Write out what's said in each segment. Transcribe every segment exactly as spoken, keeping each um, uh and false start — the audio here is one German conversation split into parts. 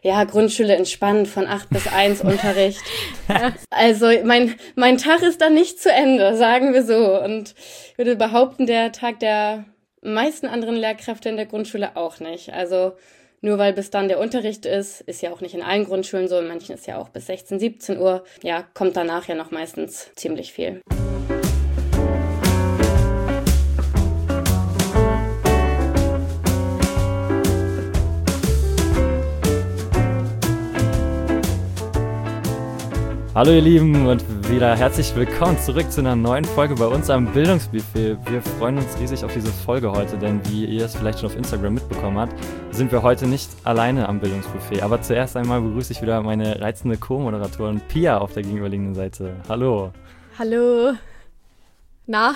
ja, Grundschule entspannt, von acht bis eins Unterricht. Also mein mein Tag ist dann nicht zu Ende, sagen wir so. Und ich würde behaupten, der Tag der meisten anderen Lehrkräfte in der Grundschule auch nicht. Also nur weil bis dann der Unterricht ist, ist ja auch nicht in allen Grundschulen so, in manchen ist ja auch bis sechzehn, siebzehn Uhr. Ja, kommt danach ja noch meistens ziemlich viel. Hallo ihr Lieben und wieder herzlich willkommen zurück zu einer neuen Folge bei uns am Bildungsbuffet. Wir freuen uns riesig auf diese Folge heute, denn wie ihr es vielleicht schon auf Instagram mitbekommen habt, sind wir heute nicht alleine am Bildungsbuffet. Aber zuerst einmal begrüße ich wieder meine reizende Co-Moderatorin Pia auf der gegenüberliegenden Seite. Hallo. Hallo. Na?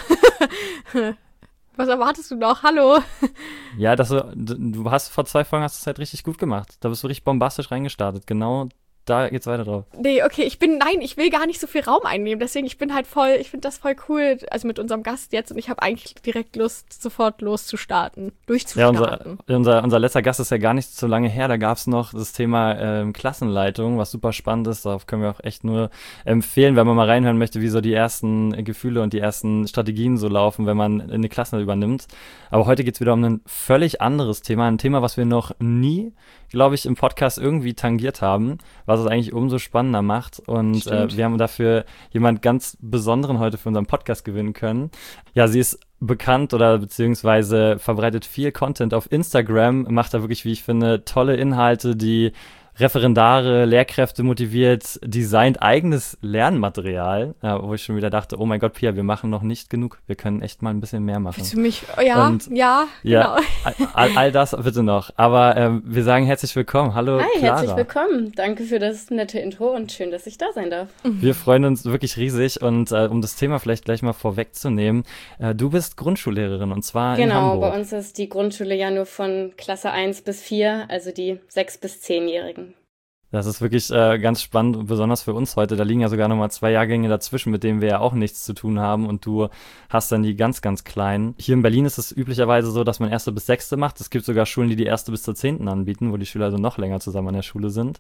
Was erwartest du noch? Hallo. Ja, das, du hast vor zwei Folgen hast du es halt richtig gut gemacht. Da bist du richtig bombastisch reingestartet. Genau. Da geht's weiter drauf. Nee, okay, ich bin, nein, ich will gar nicht so viel Raum einnehmen, deswegen, ich bin halt voll, ich finde das voll cool, also mit unserem Gast jetzt, und ich habe eigentlich direkt Lust, sofort loszustarten, durchzustarten. Ja, unser, unser, unser letzter Gast ist ja gar nicht so lange her, da gab's noch das Thema ähm, Klassenleitung, was super spannend ist, darauf können wir auch echt nur empfehlen, wenn man mal reinhören möchte, wie so die ersten Gefühle und die ersten Strategien so laufen, wenn man eine Klasse übernimmt. Aber heute geht's wieder um ein völlig anderes Thema, ein Thema, was wir noch nie, glaube ich, im Podcast irgendwie tangiert haben, was es eigentlich umso spannender macht. Und äh, wir haben dafür jemand ganz Besonderen heute für unseren Podcast gewinnen können. Ja, sie ist bekannt oder beziehungsweise verbreitet viel Content auf Instagram, macht da wirklich, wie ich finde, tolle Inhalte, die Referendare, Lehrkräfte motiviert, designt eigenes Lernmaterial, ja, wo ich schon wieder dachte, oh mein Gott, Pia, wir machen noch nicht genug, wir können echt mal ein bisschen mehr machen. Willst du mich, ja, und, ja, ja, genau. all, all das bitte noch, aber ähm, wir sagen herzlich willkommen, hallo Hi, Clara. Herzlich willkommen, danke für das nette Intro und schön, dass ich da sein darf. Wir freuen uns wirklich riesig und äh, um das Thema vielleicht gleich mal vorwegzunehmen, äh, du bist Grundschullehrerin und zwar genau, in Hamburg. Genau, bei uns ist die Grundschule ja nur von Klasse eins bis vier, also die sechs- bis zehnjährigen. Das ist wirklich äh, ganz spannend und besonders für uns heute. Da liegen ja sogar nochmal zwei Jahrgänge dazwischen, mit denen wir ja auch nichts zu tun haben und du hast dann die ganz, ganz Kleinen. Hier in Berlin ist es üblicherweise so, dass man erste bis sechste macht. Es gibt sogar Schulen, die die erste bis zur zehnten anbieten, wo die Schüler also noch länger zusammen an der Schule sind.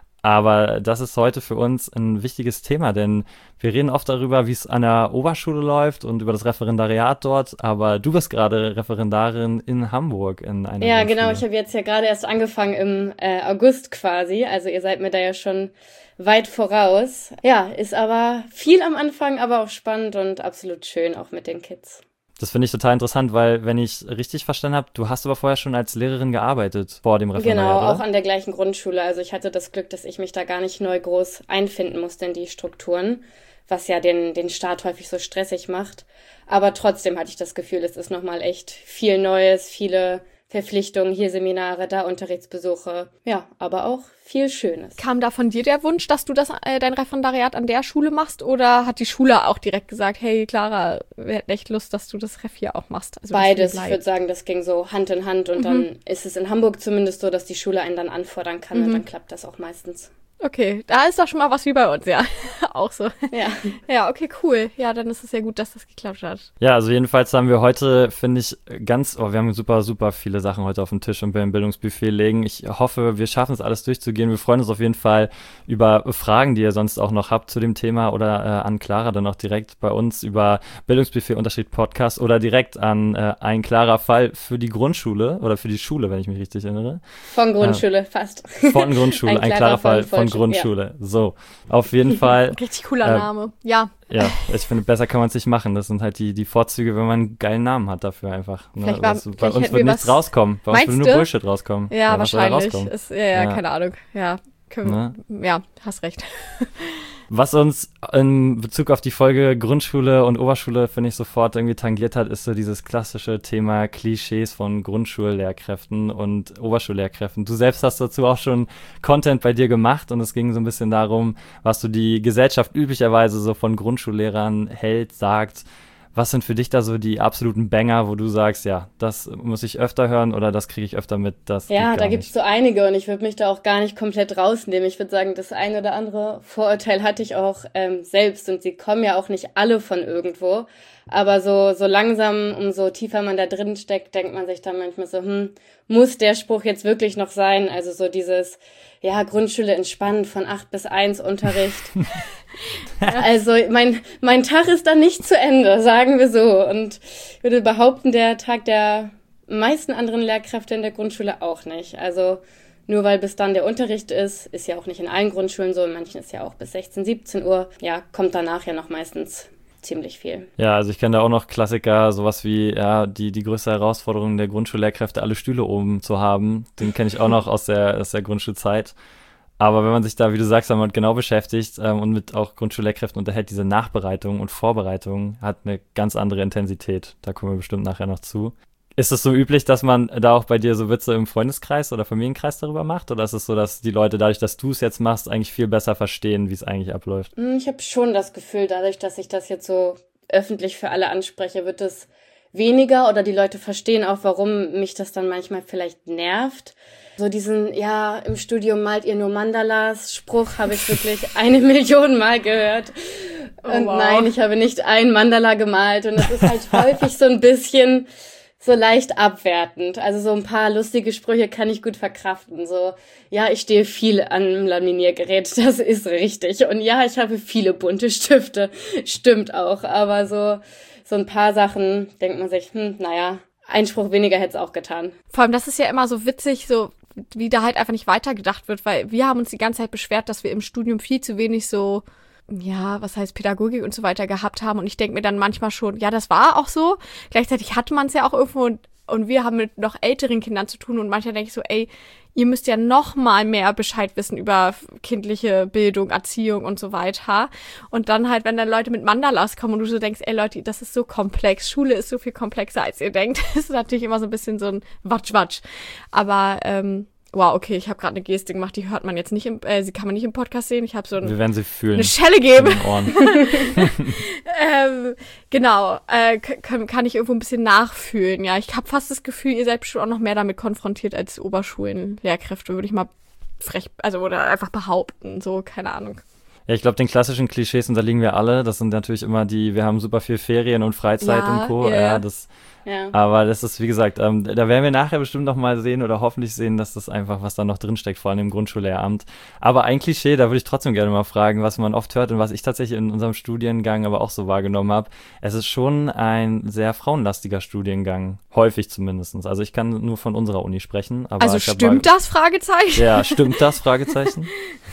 Aber das ist heute für uns ein wichtiges Thema, denn wir reden oft darüber, wie es an der Oberschule läuft und über das Referendariat dort, aber du bist gerade Referendarin in Hamburg in einer Ja, Grundschule. Genau, ich habe jetzt ja gerade erst angefangen im äh, August quasi, also ihr seid mir da ja schon weit voraus. Ja, ist aber viel am Anfang, aber auch spannend und absolut schön, auch mit den Kids. Das finde ich total interessant, weil, wenn ich richtig verstanden habe, du hast aber vorher schon als Lehrerin gearbeitet vor dem Referendariat, Genau, oder? auch an der gleichen Grundschule. Also ich hatte das Glück, dass ich mich da gar nicht neu groß einfinden musste in die Strukturen, was ja den, den Start häufig so stressig macht. Aber trotzdem hatte ich das Gefühl, es ist nochmal echt viel Neues, viele Verpflichtungen, hier Seminare, da Unterrichtsbesuche, ja, aber auch viel Schönes. Kam da von dir der Wunsch, dass du das äh, dein Referendariat an der Schule machst, oder hat die Schule auch direkt gesagt, hey Clara, wir hätten echt Lust, dass du das Ref hier auch machst? Also beides, ich würde sagen, das ging so Hand in Hand und mhm. dann ist es in Hamburg zumindest so, dass die Schule einen dann anfordern kann mhm. und dann klappt das auch meistens. Okay, da ist doch schon mal was wie bei uns, ja. Auch so. Ja. Ja, okay, cool. Ja, dann ist es ja gut, dass das geklappt hat. Ja, also jedenfalls haben wir heute, finde ich, ganz, oh, wir haben super, super viele Sachen heute auf dem Tisch und beim Bildungsbuffet legen. Ich hoffe, wir schaffen es alles durchzugehen. Wir freuen uns auf jeden Fall über Fragen, die ihr sonst auch noch habt zu dem Thema oder äh, an Clara dann auch direkt bei uns über Bildungsbuffet-Podcast oder direkt an äh, ein klarer Fall für die Grundschule oder für die Schule, wenn ich mich richtig erinnere. Von Grundschule, äh, fast. Von Grundschule, ein, ein klarer Fall von Grundschule. Ja. So, auf jeden Fall. Richtig cooler äh, Name, ja. Ja, ich finde, besser kann man es nicht machen. Das sind halt die, die Vorzüge, wenn man einen geilen Namen hat dafür einfach. Ne? War, das, bei uns wird nichts rauskommen. Bei uns würde nur Bullshit rauskommen. Ja, ja wahrscheinlich. Ist, ja, ja, ja, keine Ahnung. Ja, können wir, ne? Ja, hast recht. Was uns in Bezug auf die Folge Grundschule und Oberschule, finde ich, sofort irgendwie tangiert hat, ist so dieses klassische Thema Klischees von Grundschullehrkräften und Oberschullehrkräften. Du selbst hast dazu auch schon Content bei dir gemacht und es ging so ein bisschen darum, was so die Gesellschaft üblicherweise so von Grundschullehrern hält, sagt. Was sind für dich da so die absoluten Banger, wo du sagst, ja, das muss ich öfter hören oder das kriege ich öfter mit? Das ja, da gibt es so einige und ich würde mich da auch gar nicht komplett rausnehmen. Ich würde sagen, das eine oder andere Vorurteil hatte ich auch ähm, selbst und sie kommen ja auch nicht alle von irgendwo. Aber so so langsam, umso tiefer man da drin steckt, denkt man sich dann manchmal so, hm, muss der Spruch jetzt wirklich noch sein? Also so dieses, ja, Grundschule entspannen von acht bis eins Unterricht. Also mein, mein Tag ist dann nicht zu Ende, sagen wir so. Und ich würde behaupten, der Tag der meisten anderen Lehrkräfte in der Grundschule auch nicht. Also nur weil bis dann der Unterricht ist, ist ja auch nicht in allen Grundschulen so, in manchen ist ja auch bis sechzehn, siebzehn Uhr. Ja, kommt danach ja noch meistens ziemlich viel. Ja, also ich kenne da auch noch Klassiker, sowas wie, ja, die, die größte Herausforderung der Grundschullehrkräfte, alle Stühle oben zu haben. Den kenne ich auch noch aus der, aus der Grundschulzeit. Aber wenn man sich da, wie du sagst, damit genau beschäftigt ähm, und mit auch Grundschullehrkräften unterhält, diese Nachbereitung und Vorbereitung hat eine ganz andere Intensität. Da kommen wir bestimmt nachher noch zu. Ist es so üblich, dass man da auch bei dir so Witze im Freundeskreis oder Familienkreis darüber macht? Oder ist es so, dass die Leute dadurch, dass du es jetzt machst, eigentlich viel besser verstehen, wie es eigentlich abläuft? Ich habe schon das Gefühl, dadurch, dass ich das jetzt so öffentlich für alle anspreche, wird es weniger oder die Leute verstehen auch, warum mich das dann manchmal vielleicht nervt. So diesen, ja, im Studium malt ihr nur Mandalas Spruch habe ich wirklich eine Million Mal gehört. Und oh, wow. Nein, ich habe nicht ein Mandala gemalt. Und das ist halt häufig so ein bisschen so leicht abwertend. Also so ein paar lustige Sprüche kann ich gut verkraften. So, ja, ich stehe viel an einem Laminiergerät, das ist richtig. Und ja, ich habe viele bunte Stifte, stimmt auch. Aber so, so ein paar Sachen denkt man sich, hm, naja, ein Spruch weniger hätte es auch getan. Vor allem, das ist ja immer so witzig, so wie da halt einfach nicht weitergedacht wird, weil wir haben uns die ganze Zeit beschwert, dass wir im Studium viel zu wenig so, ja, was heißt Pädagogik und so weiter gehabt haben. Und ich denke mir dann manchmal schon, ja, das war auch so. Gleichzeitig hatte man es ja auch irgendwo und, und wir haben mit noch älteren Kindern zu tun. Und manchmal denke ich so, ey, ihr müsst ja noch mal mehr Bescheid wissen über kindliche Bildung, Erziehung und so weiter. Und dann halt, wenn dann Leute mit Mandalas kommen und du so denkst, ey Leute, das ist so komplex. Schule ist so viel komplexer, als ihr denkt. Das ist natürlich immer so ein bisschen so ein Watsch-Watsch. Aber, ähm, wow, okay, ich habe gerade eine Gestik gemacht, die hört man jetzt nicht, im, äh, sie kann man nicht im Podcast sehen. Ich habe so ein, Wir werden sie fühlen. eine Schelle geben. In den Ohren. ähm, genau, äh, kann, kann ich irgendwo ein bisschen nachfühlen. Ja, ich habe fast das Gefühl, ihr seid bestimmt auch noch mehr damit konfrontiert als Oberschulenlehrkräfte, würde ich mal frech, also oder einfach behaupten, so, keine Ahnung. Ja, ich glaube, den klassischen Klischees unterliegen wir alle. Das sind natürlich immer die, wir haben super viel Ferien und Freizeit ja, und Co. Yeah. Ja, das, ja. Aber das ist, wie gesagt, ähm, da werden wir nachher bestimmt noch mal sehen oder hoffentlich sehen, dass das einfach, was da noch drinsteckt, vor allem im Grundschullehramt. Aber ein Klischee, da würde ich trotzdem gerne mal fragen, was man oft hört und was ich tatsächlich in unserem Studiengang aber auch so wahrgenommen habe. Es ist schon ein sehr frauenlastiger Studiengang, häufig zumindest. Also ich kann nur von unserer Uni sprechen. Aber also ich stimmt mal, das, Fragezeichen? Ja, stimmt das, Fragezeichen?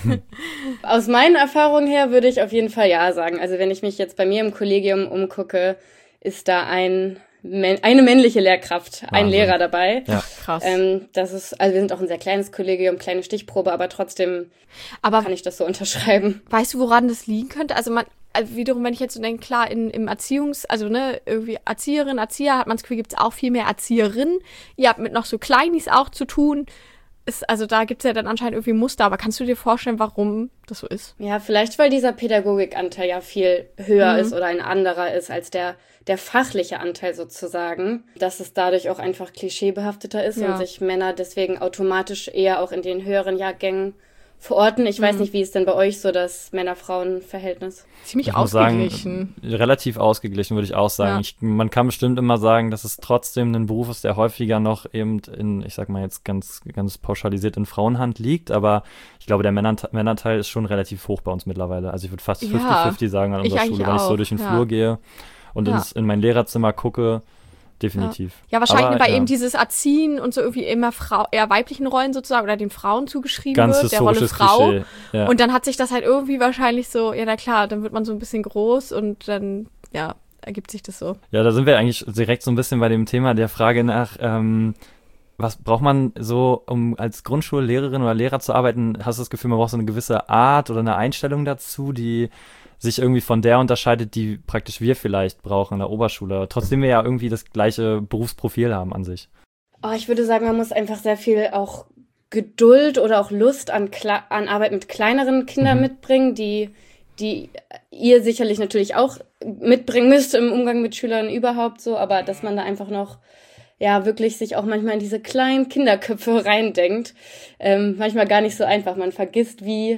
Aus meinen Erfahrungen her würde ich auf jeden Fall ja sagen. Also wenn ich mich jetzt bei mir im Kollegium umgucke, ist da ein eine männliche Lehrkraft, ein Wahnsinn. Lehrer dabei. Ja. Krass. Ähm, das ist, also wir sind auch ein sehr kleines Kollegium, kleine Stichprobe, aber trotzdem aber kann ich das so unterschreiben. Weißt du, woran das liegen könnte? Also man, also wiederum, wenn ich jetzt so denke, klar, in, im Erziehungs-, also ne, irgendwie Erzieherin, Erzieher, hat man das Gefühl, gibt es auch viel mehr Erzieherinnen. Ihr habt mit noch so Kleinis auch zu tun. Ist, also da gibt es ja dann anscheinend irgendwie Muster, aber kannst du dir vorstellen, warum das so ist? Ja, vielleicht, weil dieser Pädagogikanteil ja viel höher Mhm. ist oder ein anderer ist als der, der fachliche Anteil sozusagen. Dass es dadurch auch einfach klischeebehafteter ist Ja. und sich Männer deswegen automatisch eher auch in den höheren Jahrgängen verorten. Ich weiß Mhm. nicht, wie ist denn bei euch so das Männer-Frauen-Verhältnis? Ziemlich Ich muss ausgeglichen. sagen, relativ ausgeglichen, würde ich auch sagen. Ja. Ich, man kann bestimmt immer sagen, dass es trotzdem ein Beruf ist, der häufiger noch eben in, ich sag mal jetzt ganz, ganz pauschalisiert in Frauenhand liegt, aber ich glaube, der Männer- Männerteil ist schon relativ hoch bei uns mittlerweile. Also ich würde fast Ja, fünfzig fünfzig sagen an ich unserer eigentlich Schule, wenn ich so auch, durch den ja. Flur gehe und Ja. ins, in mein Lehrerzimmer gucke. Definitiv. Ja, wahrscheinlich, Aber, weil ja. eben dieses Erziehen und so irgendwie immer Frau, eher weiblichen Rollen sozusagen oder den Frauen zugeschrieben Ganz wird, der Rolle historisches Frau. Klischee. Ja. Und dann hat sich das halt irgendwie wahrscheinlich so, ja na klar, dann wird man so ein bisschen groß und dann, ja, ergibt sich das so. Ja, da sind wir eigentlich direkt so ein bisschen bei dem Thema der Frage nach, ähm, was braucht man so, um als Grundschullehrerin oder Lehrer zu arbeiten? Hast du das Gefühl, man braucht so eine gewisse Art oder eine Einstellung dazu, die sich irgendwie von der unterscheidet, die praktisch wir vielleicht brauchen in der Oberschule, trotzdem wir ja irgendwie das gleiche Berufsprofil haben an sich? Oh, ich würde sagen, man muss einfach sehr viel auch Geduld oder auch Lust an, Kle- an Arbeit mit kleineren Kindern Mhm. mitbringen, die, die ihr sicherlich natürlich auch mitbringen müsst im Umgang mit Schülern überhaupt so, aber dass man da einfach noch ja wirklich sich auch manchmal in diese kleinen Kinderköpfe reindenkt. Ähm, manchmal gar nicht so einfach. Man vergisst, wie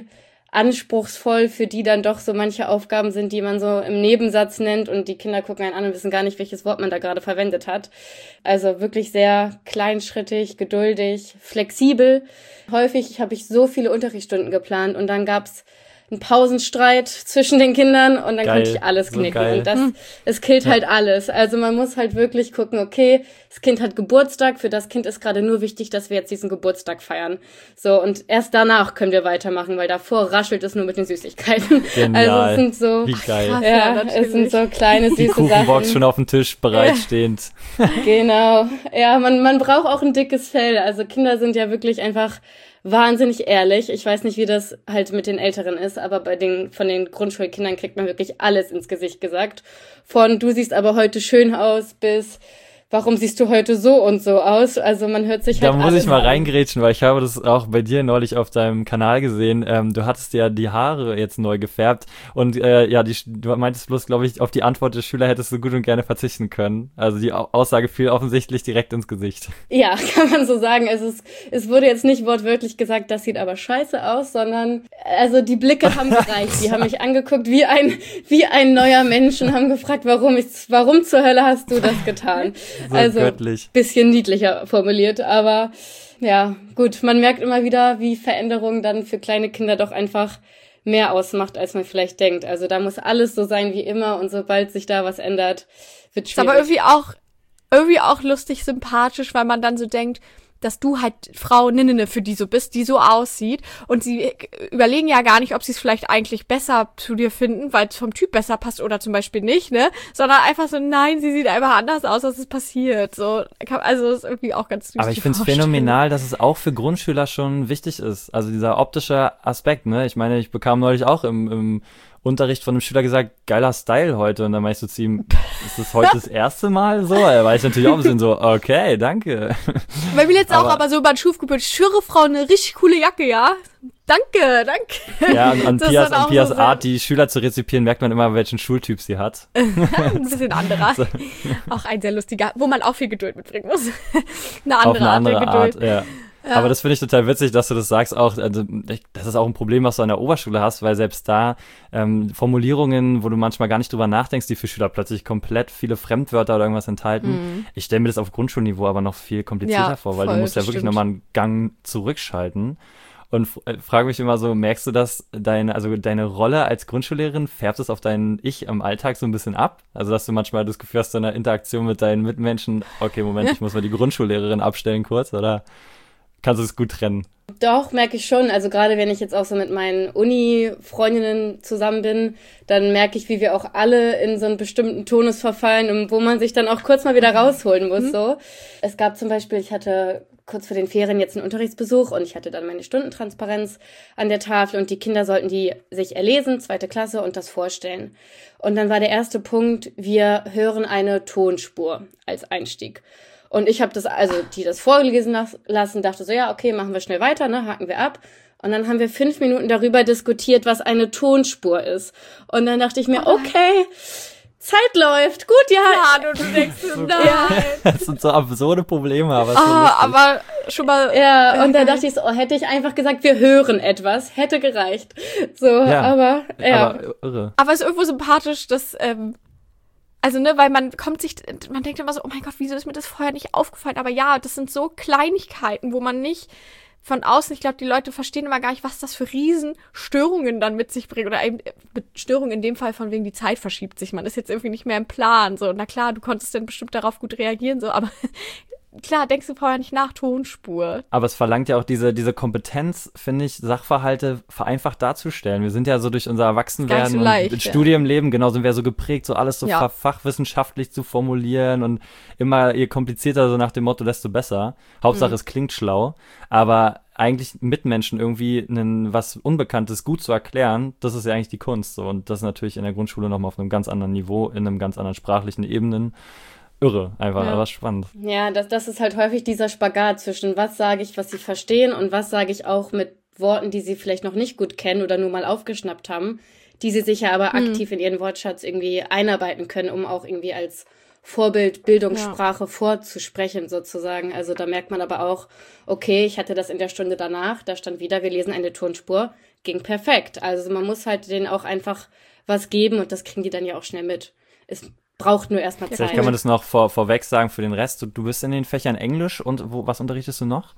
anspruchsvoll für die dann doch so manche Aufgaben sind, die man so im Nebensatz nennt und die Kinder gucken einen an und wissen gar nicht, welches Wort man da gerade verwendet hat. Also wirklich sehr kleinschrittig, geduldig, flexibel. Häufig habe ich so viele Unterrichtsstunden geplant und dann gab's einen Pausenstreit zwischen den Kindern und dann Geil, konnte ich alles so knicken. geil. Und das, es killt Ja. halt alles. Also man muss halt wirklich gucken, okay, das Kind hat Geburtstag, für das Kind ist gerade nur wichtig, dass wir jetzt diesen Geburtstag feiern. So, und erst danach können wir weitermachen, weil davor raschelt es nur mit den Süßigkeiten. Genial. Also es sind so, Wie geil. krass. ja, Ja, es natürlich. sind so kleine Die süße Kuchenbox Sachen. schon auf dem Tisch bereitstehend. Genau. Ja, man, man braucht auch ein dickes Fell. Also Kinder sind ja wirklich einfach wahnsinnig ehrlich. Ich weiß nicht, wie das halt mit den Älteren ist, aber bei den, von den Grundschulkindern kriegt man wirklich alles ins Gesicht gesagt. Von, du siehst aber heute schön aus, bis, warum siehst du heute so und so aus? Also man hört sich Da halt muss alles ich mal an. reingrätschen, weil ich habe das auch bei dir neulich auf deinem Kanal gesehen. Ähm, du hattest ja die Haare jetzt neu gefärbt und äh, ja, die, du meintest bloß, glaube ich, auf die Antwort des Schülers hättest du gut und gerne verzichten können. Also die Au- Aussage fiel offensichtlich direkt ins Gesicht. Ja, kann man so sagen. Es ist, es wurde jetzt nicht wortwörtlich gesagt, das sieht aber scheiße aus, sondern, also die Blicke haben gereicht. Die haben mich angeguckt wie ein, wie ein neuer Mensch und haben gefragt, warum ich, warum zur Hölle hast du das getan? So Also, göttlich. bisschen niedlicher formuliert, aber ja, gut, man merkt immer wieder, wie Veränderung dann für kleine Kinder doch einfach mehr ausmacht, als man vielleicht denkt. Also da muss alles so sein wie immer und sobald sich da was ändert, wird Ist schwierig. aber irgendwie auch, irgendwie auch lustig, sympathisch, weil man dann so denkt, dass du halt Frau Ninnene für die so bist, die so aussieht. Und sie überlegen ja gar nicht, ob sie es vielleicht eigentlich besser zu dir finden, weil es vom Typ besser passt oder zum Beispiel nicht, ne? Sondern einfach so, nein, sie sieht einfach anders aus, als es passiert. So, also das ist irgendwie auch ganz süß. Aber ich finde es phänomenal, dass es auch für Grundschüler schon wichtig ist. Also dieser optische Aspekt, ne? Ich meine, ich bekam neulich auch im, im Unterricht von einem Schüler gesagt, geiler Style heute. Und dann meinst du zu ihm, ist das heute das erste Mal so? Er weiß natürlich auch ein bisschen so, okay, danke. Bei mir jetzt auch Aber- aber so über den Schufgebühr, ich schwöre, Frau, eine richtig coole Jacke, ja? Danke, danke. Ja, an, an Das ist Pias, dann an auch Pias so sehr- Art, die Schüler zu rezipieren, merkt man immer, welchen Schultyp sie hat. Ein bisschen anderer. Auch ein sehr lustiger, wo man auch viel Geduld mitbringen muss. Eine Auf andere eine Art andere der Geduld. Art, ja. Aber das finde ich total witzig, dass du das sagst auch, also ich- das ist auch ein Problem, was du an der Oberschule hast, weil selbst da ähm, Formulierungen, wo du manchmal gar nicht drüber nachdenkst, die für Schüler plötzlich komplett viele Fremdwörter oder irgendwas enthalten. Ich stelle mir das auf Grundschulniveau aber noch viel komplizierter Ja, vor, weil du voll, musst ja das wirklich stimmt. nochmal einen Gang zurückschalten. Und f- äh, frage mich immer so, merkst du, dass deine, also deine Rolle als Grundschullehrerin, färbt es auf dein Ich am Alltag so ein bisschen ab? Also dass du manchmal das Gefühl hast, in der Interaktion mit deinen Mitmenschen, okay, Moment, ich muss mal die Grundschullehrerin abstellen kurz, oder kannst du es gut trennen? Doch, merke ich schon. Also gerade wenn ich jetzt auch so mit meinen Uni-Freundinnen zusammen bin, dann merke ich, wie wir auch alle in so einen bestimmten Tonus verfallen und wo man sich dann auch kurz mal wieder rausholen muss. So. Es gab zum Beispiel, ich hatte kurz vor den Ferien jetzt einen Unterrichtsbesuch und ich hatte dann meine Stundentransparenz an der Tafel und die Kinder sollten die sich erlesen, zweite Klasse, und das vorstellen. Und dann war der erste Punkt, wir hören eine Tonspur als Einstieg. Und ich habe das, also die das vorgelesen las- lassen, dachte so, ja, okay, machen wir schnell weiter, ne, haken wir ab. Und dann haben wir fünf Minuten darüber diskutiert, was eine Tonspur ist. Und dann dachte ich mir, okay, Zeit läuft, gut, ja. Ja, du, du denkst, so, nein. Das sind so absurde Probleme, aber so Ah, lustig. aber schon mal. Ja, und da Okay. dachte ich so, oh, hätte ich einfach gesagt, wir hören etwas, hätte gereicht. So, Ja, aber, ja. Aber irre. Aber es ist irgendwo sympathisch, dass, ähm, also, ne, weil man kommt sich, man denkt immer so, oh mein Gott, wieso ist mir das vorher nicht aufgefallen? Aber ja, das sind so Kleinigkeiten, wo man nicht von außen, ich glaube, die Leute verstehen immer gar nicht, was das für Riesenstörungen dann mit sich bringt. Oder eben mit Störungen in dem Fall von wegen, die Zeit verschiebt sich. Man ist jetzt irgendwie nicht mehr im Plan. So, na klar, du konntest dann bestimmt darauf gut reagieren, so, aber klar, denkst du vorher nicht nach, Tonspur. Aber es verlangt ja auch diese, diese Kompetenz, finde ich, Sachverhalte vereinfacht darzustellen. Wir sind ja so durch unser Erwachsenwerden Ist gar nicht so und leicht, mit ja. Studienleben, genau, sind wir so geprägt, so alles so Ja. fa- fachwissenschaftlich zu formulieren und immer je komplizierter, so nach dem Motto, desto besser. Hauptsache, Mhm. es klingt schlau. Aber eigentlich Mitmenschen irgendwie einen, was Unbekanntes gut zu erklären, das ist ja eigentlich die Kunst. So. Und das ist natürlich in der Grundschule nochmal auf einem ganz anderen Niveau, in einem ganz anderen sprachlichen Ebenen. Irre, einfach, Ja. aber spannend. Ja, das, das ist halt häufig dieser Spagat zwischen was sage ich, was sie verstehen und was sage ich auch mit Worten, die sie vielleicht noch nicht gut kennen oder nur mal aufgeschnappt haben, die sie sich ja aber aktiv in ihren Wortschatz irgendwie einarbeiten können, um auch irgendwie als Vorbildbildungssprache ja. vorzusprechen sozusagen. Also da merkt man aber auch, okay, ich hatte das in der Stunde danach, da stand wieder, wir lesen eine Tonspur, ging perfekt. Also man muss halt denen auch einfach was geben und das kriegen die dann ja auch schnell mit. Es braucht nur erstmal Zeit. Vielleicht kann man das noch vor, vorweg sagen für den Rest. Du, du bist in den Fächern Englisch und wo, was unterrichtest du noch?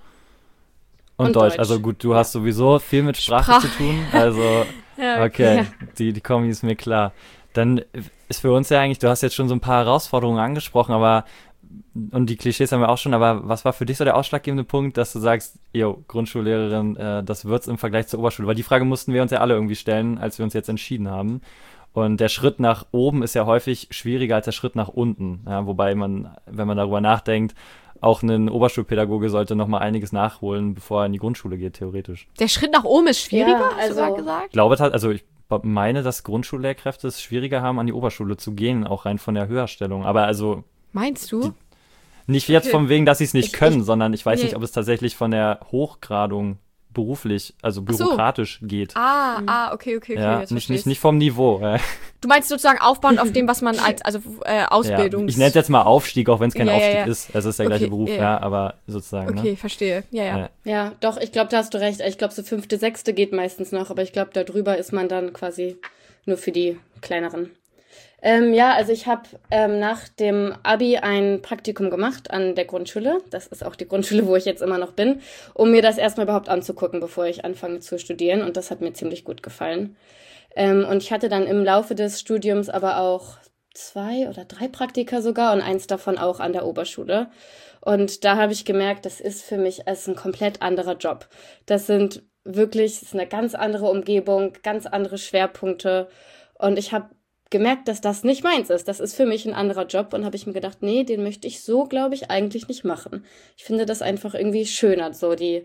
Und, und Deutsch. Deutsch. Also gut, du hast sowieso viel mit Sprache Sprach. zu tun. Also ja, okay, ja. die, die Kombi ist mir klar. Dann ist für uns ja eigentlich, du hast jetzt schon so ein paar Herausforderungen angesprochen, aber und die Klischees haben wir auch schon, aber was war für dich so der ausschlaggebende Punkt, dass du sagst, jo, Grundschullehrerin, äh, das wird's im Vergleich zur Oberschule? Weil die Frage mussten wir uns ja alle irgendwie stellen, als wir uns jetzt entschieden haben. Und der Schritt nach oben ist ja häufig schwieriger als der Schritt nach unten. Ja, wobei man, wenn man darüber nachdenkt, auch ein Oberschulpädagoge sollte noch mal einiges nachholen, bevor er in die Grundschule geht, theoretisch. Der Schritt nach oben ist schwieriger, ja, hast also, du gesagt? Ich glaube, also ich meine, dass Grundschullehrkräfte es schwieriger haben, an die Oberschule zu gehen, auch rein von der Höherstellung. Aber also... Meinst du? Die, nicht jetzt okay. vom wegen, dass sie es nicht ich, können, ich, sondern ich weiß nee. nicht, ob es tatsächlich von der Hochgradung beruflich, also bürokratisch so. geht. Ah, mhm. ah, okay, okay, okay. Ja, nicht, nicht, nicht vom Niveau. Du meinst sozusagen aufbauend auf dem, was man als, also äh, Ausbildungs... Ja, ich nenne es jetzt mal Aufstieg, auch wenn es kein ja, Aufstieg ja, ja. ist. Es ist der okay, gleiche Beruf, ja, ja, aber sozusagen. Okay, ne? verstehe. Ja, ja. Ja, ja doch, ich glaube, da hast du recht. Ich glaube, so fünfte, sechste geht meistens noch, aber ich glaube, darüber ist man dann quasi nur für die kleineren. Ähm, ja, also ich habe ähm, nach dem Abi ein Praktikum gemacht an der Grundschule. Das ist auch die Grundschule, wo ich jetzt immer noch bin, um mir das erstmal überhaupt anzugucken, bevor ich anfange zu studieren. Und das hat mir ziemlich gut gefallen. Ähm, und ich hatte dann im Laufe des Studiums aber auch zwei oder drei Praktika sogar und eins davon auch an der Oberschule. Und da habe ich gemerkt, das ist für mich als ein komplett anderer Job. Das sind wirklich, das ist eine ganz andere Umgebung, ganz andere Schwerpunkte. Und ich habe gemerkt, dass das nicht meins ist. Das ist für mich ein anderer Job und habe ich mir gedacht, nee, den möchte ich so, glaube ich, eigentlich nicht machen. Ich finde das einfach irgendwie schöner, so die,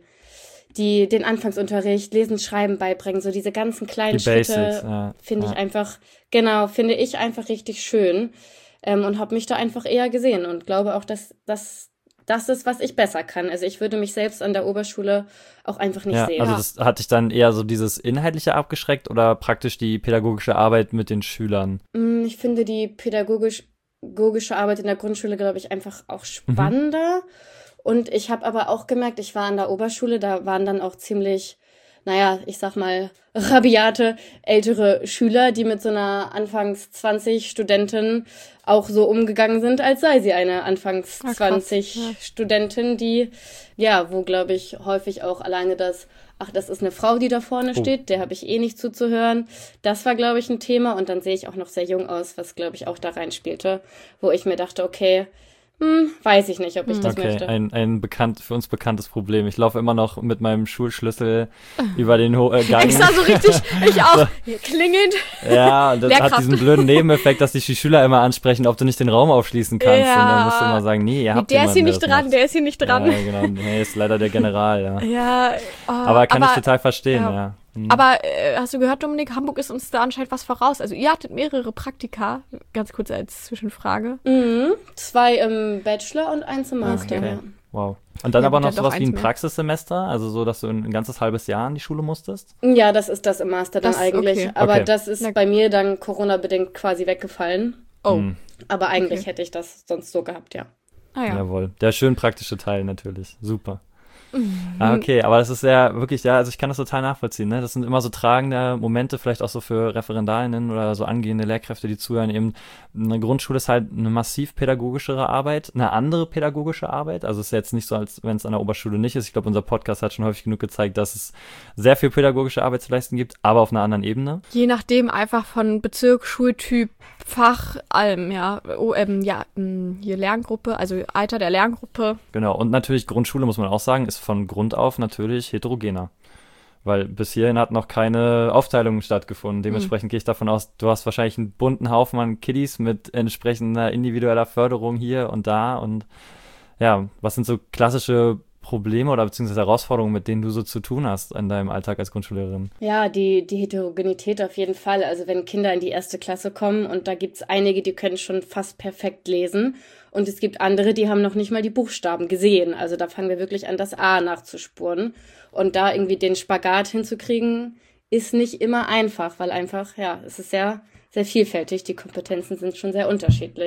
die den Anfangsunterricht, Lesen, Schreiben beibringen, so diese ganzen kleinen die Schritte Basics, ja. finde ja. ich einfach, genau, finde ich einfach richtig schön ähm, und habe mich da einfach eher gesehen und glaube auch, dass das das ist, was ich besser kann. Also ich würde mich selbst an der Oberschule auch einfach nicht ja, sehen. Also das hat dich dann eher so dieses Inhaltliche abgeschreckt oder praktisch die pädagogische Arbeit mit den Schülern? Ich finde die pädagogisch, pädagogische Arbeit in der Grundschule, glaube ich, einfach auch spannender. Mhm. Und ich habe aber auch gemerkt, ich war an der Oberschule, da waren dann auch ziemlich, naja, ich sag mal, rabiate ältere Schüler, die mit so einer Anfangs zwanzig Studentin auch so umgegangen sind, als sei sie eine Anfangs zwanzig ja, Studentin, die, ja, wo, glaube ich, häufig auch alleine das, ach, das ist eine Frau, die da vorne oh. steht, der habe ich eh nicht zuzuhören. Das war, glaube ich, ein Thema. Und dann sehe ich auch noch sehr jung aus, was, glaube ich, auch da reinspielte, wo ich mir dachte, okay, Hm, weiß ich nicht, ob ich das okay, möchte. ein, ein bekannt, für uns bekanntes Problem. Ich laufe immer noch mit meinem Schulschlüssel über den Ho- äh, Gang. Extra so richtig, ich auch, so. Klingend. Ja, und das Lehrkraft. hat diesen blöden Nebeneffekt, dass dich die Schüler immer ansprechen, ob du nicht den Raum aufschließen kannst. Ja. Und dann musst du immer sagen, nee, ihr habt Der ist hier jemanden, nicht der dran, macht. der ist hier nicht dran. Ja, genau, nee, ist leider der General, ja. Ja, oh, aber kann aber, ich total verstehen, ja. ja. Hm. Aber äh, hast du gehört, Dominik, Hamburg ist uns da anscheinend was voraus. Also ihr hattet mehrere Praktika, ganz kurz als Zwischenfrage. Mhm. Zwei im Bachelor und eins im Master. Okay. Ja. Wow. Und dann Ja, aber gut, noch dann doch sowas wie eins ein mehr. Praxissemester, also so, dass du ein, ein ganzes halbes Jahr an die Schule musstest? Ja, das ist das im Master dann Das- eigentlich. okay. Aber Okay. das ist bei mir dann Corona-bedingt quasi weggefallen. Oh, Hm. Aber eigentlich Okay. hätte ich das sonst so gehabt, ja. ah ja. Jawohl. Der schön praktische Teil natürlich. Super. Mhm. Ah, okay, aber das ist ja wirklich, ja, also ich kann das total nachvollziehen, ne? Das sind immer so tragende Momente, vielleicht auch so für Referendarinnen oder so angehende Lehrkräfte, die zuhören. Eben eine Grundschule ist halt eine massiv pädagogischere Arbeit, eine andere pädagogische Arbeit. Also es ist jetzt nicht so, als wenn es an der Oberschule nicht ist. Ich glaube, unser Podcast hat schon häufig genug gezeigt, dass es sehr viel pädagogische Arbeit zu leisten gibt, aber auf einer anderen Ebene. Je nachdem einfach von Bezirk, Schultyp, Fach, allem, ja. Oh, ähm, ja, mh, hier Lerngruppe, also Alter der Lerngruppe. Genau, und natürlich Grundschule, muss man auch sagen, ist von Grund auf natürlich heterogener. Weil bis hierhin hat noch keine Aufteilung stattgefunden. Dementsprechend gehe ich davon aus, du hast wahrscheinlich einen bunten Haufen an Kiddies mit entsprechender individueller Förderung hier und da. Und ja, was sind so klassische Probleme oder beziehungsweise Herausforderungen, mit denen du so zu tun hast in deinem Alltag als Grundschullehrerin? Ja, die, die Heterogenität auf jeden Fall. Also wenn Kinder in die erste Klasse kommen und da gibt's einige, die können schon fast perfekt lesen und es gibt andere, die haben noch nicht mal die Buchstaben gesehen. Also da fangen wir wirklich an, das A nachzuspuren. Und da irgendwie den Spagat hinzukriegen, ist nicht immer einfach, weil einfach, ja, es ist sehr, sehr vielfältig. Die Kompetenzen sind schon sehr unterschiedlich.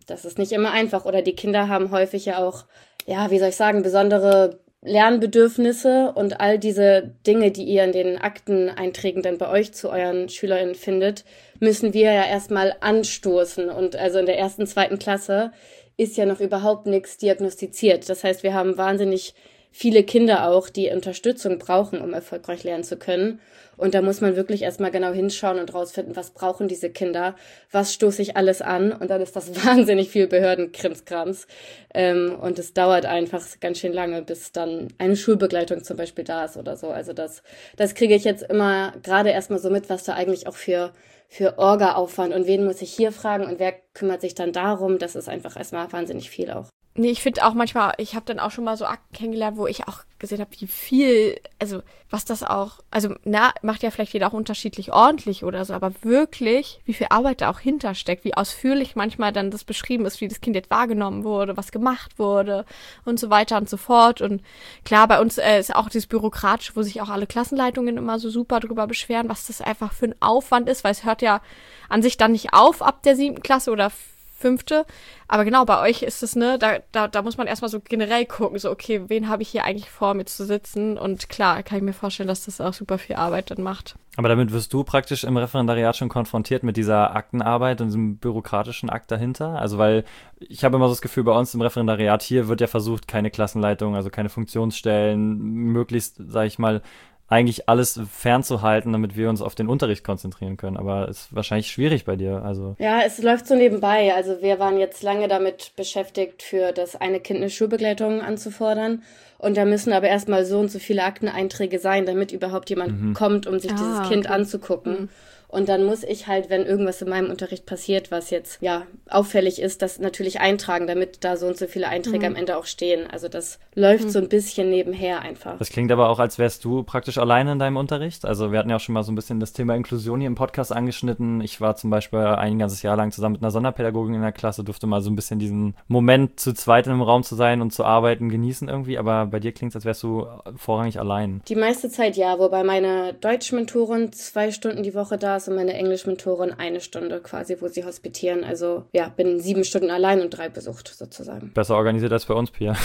das ist nicht immer einfach. Oder die Kinder haben häufig ja auch, ja, wie soll ich sagen, besondere Lernbedürfnisse und all diese Dinge, die ihr in den Akteneinträgen dann bei euch zu euren SchülerInnen findet, müssen wir ja erstmal anstoßen. Und also in der ersten, zweiten Klasse ist ja noch überhaupt nichts diagnostiziert. Das heißt, wir haben wahnsinnig viele Kinder auch, die Unterstützung brauchen, um erfolgreich lernen zu können. Und da muss man wirklich erstmal genau hinschauen und rausfinden, was brauchen diese Kinder, was stoße ich alles an. Und dann ist das wahnsinnig viel Behördenkrimskrams. Ähm, und es dauert einfach ganz schön lange, bis dann eine Schulbegleitung zum Beispiel da ist oder so. Also das, das kriege ich jetzt immer gerade erstmal so mit, was da eigentlich auch für, für Orga-Aufwand und wen muss ich hier fragen und wer kümmert sich dann darum. Das ist einfach erstmal wahnsinnig viel auch. Nee, ich finde auch manchmal, ich habe dann auch schon mal so Akten kennengelernt, wo ich auch gesehen habe, wie viel, also was das auch, also na, macht ja vielleicht jeder auch unterschiedlich ordentlich oder so, aber wirklich, wie viel Arbeit da auch hintersteckt, wie ausführlich manchmal dann das beschrieben ist, wie das Kind jetzt wahrgenommen wurde, was gemacht wurde und so weiter und so fort. Und klar, bei uns äh, ist auch dieses Bürokratische, wo sich auch alle Klassenleitungen immer so super drüber beschweren, was das einfach für ein Aufwand ist, weil es hört ja an sich dann nicht auf ab der siebten Klasse oder fünfte. Aber genau, bei euch ist es, ne, da, da, da muss man erstmal so generell gucken, so, okay, wen habe ich hier eigentlich vor mir zu sitzen? Und klar, kann ich mir vorstellen, dass das auch super viel Arbeit dann macht. Aber damit wirst du praktisch im Referendariat schon konfrontiert mit dieser Aktenarbeit und diesem bürokratischen Akt dahinter? Also, weil ich habe immer so das Gefühl, bei uns im Referendariat hier wird ja versucht, keine Klassenleitung, also keine Funktionsstellen, möglichst, sage ich mal, eigentlich alles fernzuhalten, damit wir uns auf den Unterricht konzentrieren können. Aber es ist wahrscheinlich schwierig bei dir. Also ja, es läuft so nebenbei. Also wir waren jetzt lange damit beschäftigt, für das eine Kind eine Schulbegleitung anzufordern. Und da müssen aber erstmal so und so viele Akteneinträge sein, damit überhaupt jemand mhm. kommt, um sich ah, dieses Kind okay. anzugucken. Mhm. Und dann muss ich halt, wenn irgendwas in meinem Unterricht passiert, was jetzt ja auffällig ist, das natürlich eintragen, damit da so und so viele Einträge mhm. am Ende auch stehen. Also das läuft mhm. so ein bisschen nebenher einfach. Das klingt aber auch, als wärst du praktisch alleine in deinem Unterricht. Also wir hatten ja auch schon mal so ein bisschen das Thema Inklusion hier im Podcast angeschnitten. Ich war zum Beispiel ein ganzes Jahr lang zusammen mit einer Sonderpädagogin in der Klasse, durfte mal so ein bisschen diesen Moment zu zweit in einem Raum zu sein und zu arbeiten genießen irgendwie. Aber bei dir klingt es, als wärst du vorrangig allein. Die meiste Zeit ja, wobei meine Deutsch-Mentorin zwei Stunden die Woche da ist und meine Englisch-Mentorin eine Stunde quasi, wo sie hospitieren. Also ja, bin sieben Stunden allein und drei besucht sozusagen. Besser organisiert als bei uns, Pia.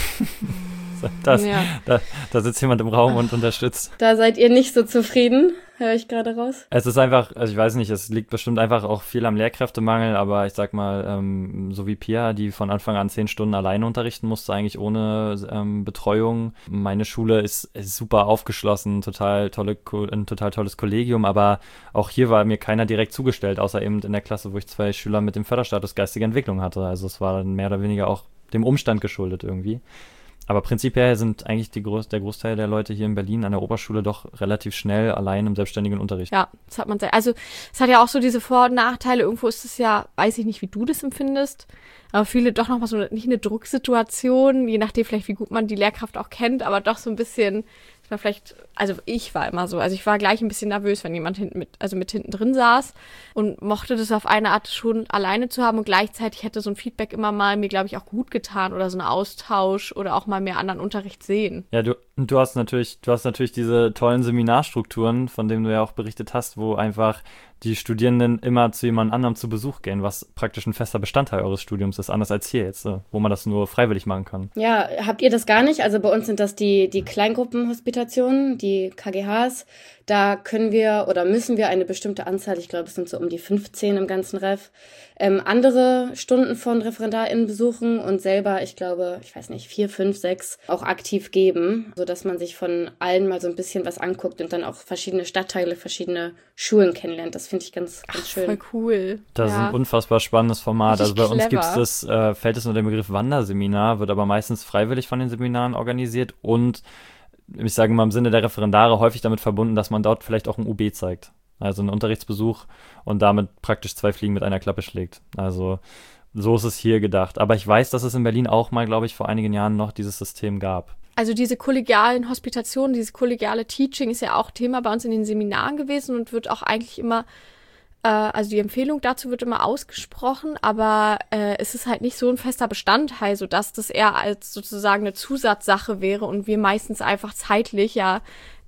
Das, ja. da, da sitzt jemand im Raum und unterstützt. Da seid ihr nicht so zufrieden, höre ich gerade raus. Es ist einfach, also ich weiß nicht, es liegt bestimmt einfach auch viel am Lehrkräftemangel, aber ich sag mal, ähm, so wie Pia, die von Anfang an zehn Stunden alleine unterrichten musste, eigentlich ohne ähm, Betreuung. Meine Schule ist, ist super aufgeschlossen, total tolle, ein total tolles Kollegium, aber auch hier war mir keiner direkt zugestellt, außer eben in der Klasse, wo ich zwei Schüler mit dem Förderstatus geistige Entwicklung hatte. Also es war dann mehr oder weniger auch dem Umstand geschuldet irgendwie. Aber prinzipiell sind eigentlich die Groß- der Großteil der Leute hier in Berlin an der Oberschule doch relativ schnell allein im selbstständigen Unterricht. Ja, das hat man sehr. Also es hat ja auch so diese Vor- und Nachteile. Irgendwo ist es ja, weiß ich nicht, wie du das empfindest, aber viele doch nochmal so nicht eine Drucksituation, je nachdem vielleicht, wie gut man die Lehrkraft auch kennt, aber doch so ein bisschen, dass man vielleicht, also ich war immer so, also ich war gleich ein bisschen nervös, wenn jemand hinten mit, also mit hinten drin saß und mochte das auf eine Art schon alleine zu haben und gleichzeitig hätte so ein Feedback immer mal mir, glaube ich, auch gut getan oder so ein Austausch oder auch mal mehr anderen Unterricht sehen. Ja, du, du hast natürlich, du hast natürlich diese tollen Seminarstrukturen, von denen du ja auch berichtet hast, wo einfach die Studierenden immer zu jemand anderem zu Besuch gehen, was praktisch ein fester Bestandteil eures Studiums ist, anders als hier jetzt, wo man das nur freiwillig machen kann. Ja, habt ihr das gar nicht? Also bei uns sind das die, die Kleingruppenhospitationen, die K G Hs. Da können wir oder müssen wir eine bestimmte Anzahl, ich glaube, es sind so um die fünfzehn im ganzen Ref, ähm, andere Stunden von ReferendarInnen besuchen und selber, ich glaube, ich weiß nicht, vier, fünf, sechs auch aktiv geben, sodass man sich von allen mal so ein bisschen was anguckt und dann auch verschiedene Stadtteile, verschiedene Schulen kennenlernt. Das finde ich ganz, ganz Ach, schön. Voll cool. Das ja. ist ein unfassbar spannendes Format. Richtig also bei uns clever. gibt es das, äh, fällt es unter den Begriff Wanderseminar, wird aber meistens freiwillig von den Seminaren organisiert und ich sage mal im Sinne der Referendare häufig damit verbunden, dass man dort vielleicht auch ein U B zeigt. Also einen Unterrichtsbesuch und damit praktisch zwei Fliegen mit einer Klappe schlägt. Also so ist es hier gedacht. Aber ich weiß, dass es in Berlin auch mal, glaube ich, vor einigen Jahren noch dieses System gab. Also diese kollegialen Hospitationen, dieses kollegiale Teaching ist ja auch Thema bei uns in den Seminaren gewesen und wird auch eigentlich immer, äh, also die Empfehlung dazu wird immer ausgesprochen, aber äh, es ist halt nicht so ein fester Bestandteil, sodass das eher als sozusagen eine Zusatzsache wäre und wir meistens einfach zeitlich ja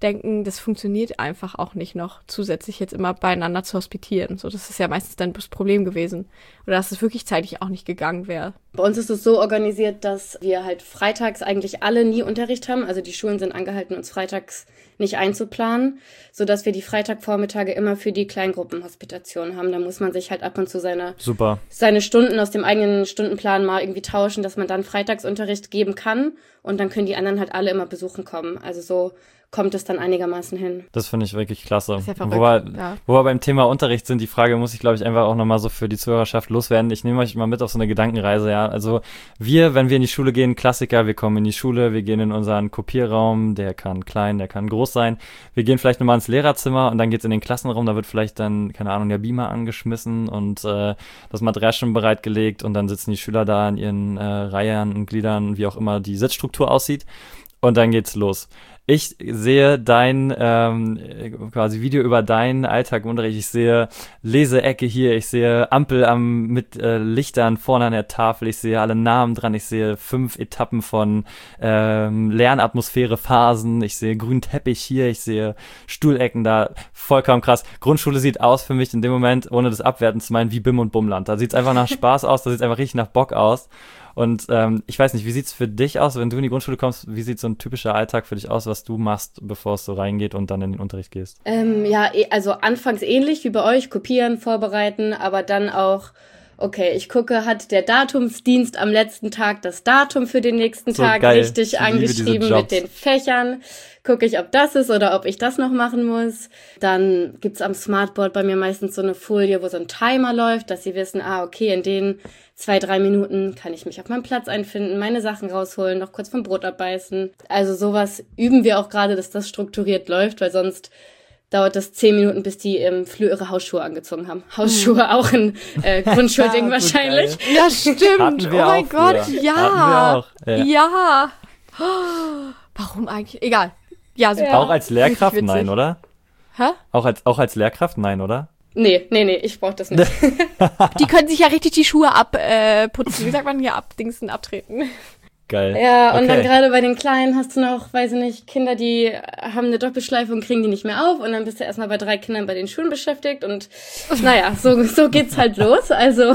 denken, das funktioniert einfach auch nicht noch, zusätzlich jetzt immer beieinander zu hospitieren. So, das ist ja meistens dann das Problem gewesen. Oder dass es wirklich zeitlich auch nicht gegangen wäre. Bei uns ist es so organisiert, dass wir halt freitags eigentlich alle nie Unterricht haben. Also die Schulen sind angehalten, uns freitags nicht einzuplanen, sodass wir die Freitagvormittage immer für die Kleingruppenhospitation haben. Da muss man sich halt ab und zu seine, Super. seine Stunden aus dem eigenen Stundenplan mal irgendwie tauschen, dass man dann Freitagsunterricht geben kann und dann können die anderen halt alle immer besuchen kommen. Also so kommt es dann einigermaßen hin. Das finde ich wirklich klasse. Das ist ja verrückt, wo, wir, ja. wo wir beim Thema Unterricht sind, die Frage muss ich, glaube ich, einfach auch nochmal so für die Zuhörerschaft loswerden. Ich nehme euch mal mit auf so eine Gedankenreise, ja. Also wir, wenn wir in die Schule gehen, Klassiker, wir kommen in die Schule, wir gehen in unseren Kopierraum, der kann klein, der kann groß sein. Wir gehen vielleicht nochmal ins Lehrerzimmer und dann geht's in den Klassenraum, da wird vielleicht dann, keine Ahnung, der Beamer angeschmissen und äh, das Material schon bereitgelegt und dann sitzen die Schüler da in ihren äh, Reihen und Gliedern, wie auch immer die Sitzstruktur aussieht. Und dann geht's los. Ich sehe dein ähm, quasi Video über deinen Alltag im Unterricht. Ich sehe Leseecke hier, ich sehe Ampel am mit äh, Lichtern vorne an der Tafel, ich sehe alle Namen dran, ich sehe fünf Etappen von ähm, Lernatmosphäre, Phasen, ich sehe grünen Teppich hier, ich sehe Stuhlecken da, vollkommen krass. Grundschule sieht aus für mich in dem Moment, ohne das abwerten zu meinen, wie Bim und Bumland. Da sieht's einfach nach Spaß aus, da sieht's einfach richtig nach Bock aus. Und ähm, ich weiß nicht, wie sieht's für dich aus, wenn du in die Grundschule kommst? Wie sieht so ein typischer Alltag für dich aus, was du machst, bevor es so reingeht und dann in den Unterricht gehst? Ähm, ja, also anfangs ähnlich wie bei euch, kopieren, vorbereiten, aber dann auch, okay, ich gucke, hat der Datumsdienst am letzten Tag das Datum für den nächsten So Tag geil. richtig Ich liebe diese angeschrieben Jobs. mit den Fächern. Gucke ich, ob das ist oder ob ich das noch machen muss. Dann gibt's am Smartboard bei mir meistens so eine Folie, wo so ein Timer läuft, dass sie wissen, ah, okay, in den zwei, drei Minuten kann ich mich auf meinen Platz einfinden, meine Sachen rausholen, noch kurz vom Brot abbeißen. Also sowas üben wir auch gerade, dass das strukturiert läuft, weil sonst dauert das zehn Minuten, bis die im Flur ihre Hausschuhe angezogen haben. Hausschuhe auch ein äh, Grundschulding So wahrscheinlich. geil. Ja, stimmt. Hatten Oh wir mein auch Gott, früher. ja. Hatten wir auch. Ja. Ja. Oh, warum eigentlich? Egal. Ja, super. Ja. Auch als Lehrkraft? Richtig witzig. Nein, oder? Hä? Auch als, auch als Lehrkraft? Nein, oder? Nee, nee, nee, ich brauch das nicht. Die können sich ja richtig die Schuhe abputzen. Äh, putzen. Wie sagt man hier? Abdingsen, abtreten. Geil. Ja, und okay. dann gerade bei den Kleinen hast du noch, weiß ich nicht, Kinder, die haben eine Doppelschleife und kriegen die nicht mehr auf und dann bist du erstmal bei drei Kindern bei den Schulen beschäftigt und naja, so, so geht's halt los. Also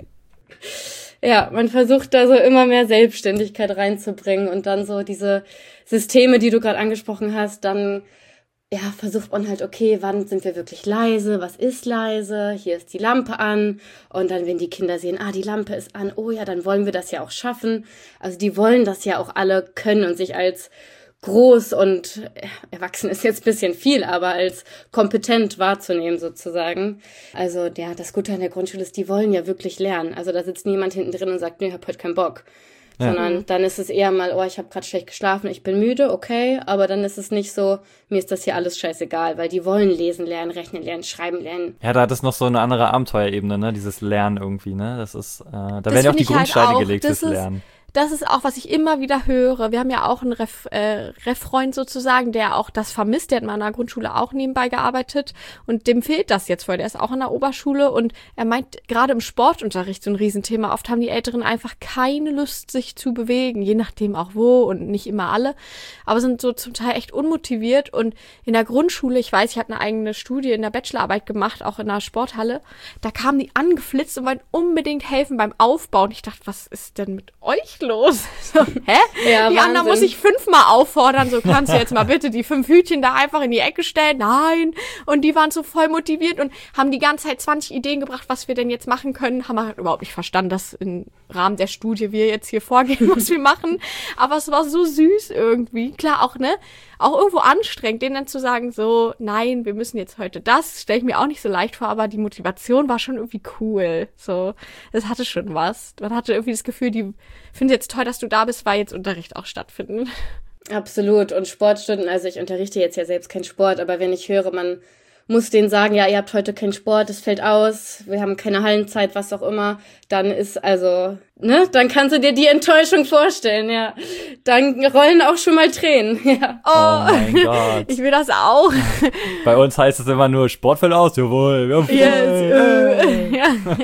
ja, man versucht da so immer mehr Selbstständigkeit reinzubringen und dann so diese Systeme, die du gerade angesprochen hast, dann ja, versucht man halt, okay, wann sind wir wirklich leise, was ist leise, hier ist die Lampe an und dann, wenn die Kinder sehen, ah, die Lampe ist an, oh ja, dann wollen wir das ja auch schaffen. Also die wollen das ja auch alle können und sich als groß und äh, erwachsen ist jetzt ein bisschen viel, aber als kompetent wahrzunehmen sozusagen. Also ja, das Gute an der Grundschule ist, die wollen ja wirklich lernen. Also da sitzt niemand hinten drin und sagt, nee, ich hab heute keinen Bock. Ja. Sondern dann ist es eher mal, oh, ich habe gerade schlecht geschlafen, ich bin müde, okay, aber dann ist es nicht so, mir ist das hier alles scheißegal, weil die wollen lesen lernen, rechnen lernen, schreiben lernen. Ja, da hat es noch so eine andere Abenteuerebene, ne? Dieses Lernen irgendwie, ne? Das ist, äh, da Das werden ja auch find die ich halt Grundsteine auch. gelegt Das fürs ist- Lernen. Das ist auch, was ich immer wieder höre. Wir haben ja auch einen Ref, äh, Ref-Freund sozusagen, der auch das vermisst. Der hat mal an der Grundschule auch nebenbei gearbeitet und dem fehlt das jetzt voll. Der ist auch an der Oberschule und er meint, gerade im Sportunterricht so ein Riesenthema. Oft haben die Älteren einfach keine Lust, sich zu bewegen, je nachdem auch wo und nicht immer alle, aber sind so zum Teil echt unmotiviert. Und in der Grundschule, ich weiß, ich habe eine eigene Studie in der Bachelorarbeit gemacht, auch in der Sporthalle, da kamen die angeflitzt und wollten unbedingt helfen beim Aufbau. Und ich dachte, was ist denn mit euch los? So, hä? Ja, die anderen Wahnsinn. muss ich fünfmal auffordern, so kannst du jetzt mal bitte die fünf Hütchen da einfach in die Ecke stellen. Nein. Und die waren so voll motiviert und haben die ganze Zeit zwanzig Ideen gebracht, was wir denn jetzt machen können. Haben wir halt überhaupt nicht verstanden, dass im Rahmen der Studie wir jetzt hier vorgehen, was wir machen. Aber es war so süß irgendwie. Klar, auch, ne? Auch irgendwo anstrengend, denen dann zu sagen, so, nein, wir müssen jetzt heute das, stelle ich mir auch nicht so leicht vor, aber die Motivation war schon irgendwie cool. So, es hatte schon was. Man hatte irgendwie das Gefühl, die finden jetzt toll, dass du da bist, weil jetzt Unterricht auch stattfinden. Absolut. Und Sportstunden, also ich unterrichte jetzt ja selbst keinen Sport, aber wenn ich höre, man muss denen sagen, ja, ihr habt heute keinen Sport, es fällt aus, wir haben keine Hallenzeit, was auch immer, dann ist also, ne, dann kannst du dir die Enttäuschung vorstellen, ja. Dann rollen auch schon mal Tränen, ja. Oh mein Gott. Ich will das auch. Bei uns heißt es immer nur, Sport fällt aus, jawohl. jawohl. Yes, äh, ja.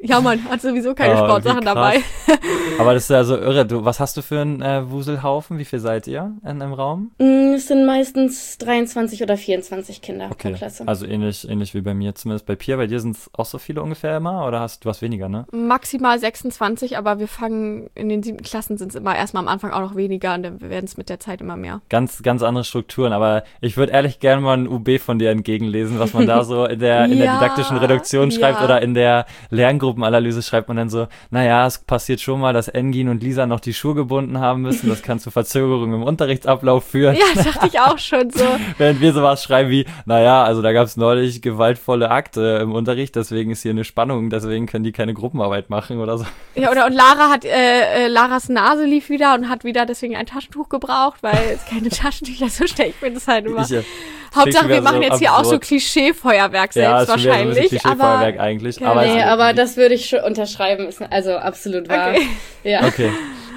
Ja, man hat sowieso keine Oh, Sportsachen wie krass. dabei. Aber das ist ja so irre. Du, was hast du für einen äh, Wuselhaufen? Wie viel seid ihr in einem Raum? Mm, Es sind meistens dreiundzwanzig oder vierundzwanzig Kinder pro Okay, Klasse. also ähnlich, ähnlich wie bei mir, zumindest bei Pia. Bei dir sind es auch so viele ungefähr immer? Oder hast du was weniger, ne? Maximal sechsundzwanzig, aber wir fangen, in den siebten Klassen sind es immer erstmal am Anfang auch noch weniger und dann werden es mit der Zeit immer mehr. Ganz, ganz andere Strukturen. Aber ich würde ehrlich gerne mal ein U B von dir entgegenlesen, was man da so in der, in der Ja, didaktischen Reduktion schreibt ja. oder in der Lerngruppenanalyse schreibt man dann so, naja, es passiert schon mal, dass Engin und Lisa noch die Schuhe gebunden haben müssen. Das kann zu Verzögerungen im Unterrichtsablauf führen. Ja, dachte ich auch schon so. Während wir sowas schreiben wie, naja, also da gab es neulich gewaltvolle Akte im Unterricht, deswegen ist hier eine Spannung, deswegen können die keine Gruppenarbeit machen oder so. Ja, oder und Lara hat, äh, äh, Laras Nase lief wieder und hat wieder deswegen ein Taschentuch gebraucht, weil es keine Taschentücher, so stelle ich mir das halt immer. Ich, äh, Hauptsache, wir schon machen wieder jetzt so hier auch so absurd. Klischee-Feuerwerk Ja, selbst ist schon wieder so ein wahrscheinlich. bisschen Klischee-Feuerwerk eigentlich. Ja, Aber Nee, es- aber das würde ich schon unterschreiben. Ist also absolut wahr. Okay. Ja. Okay.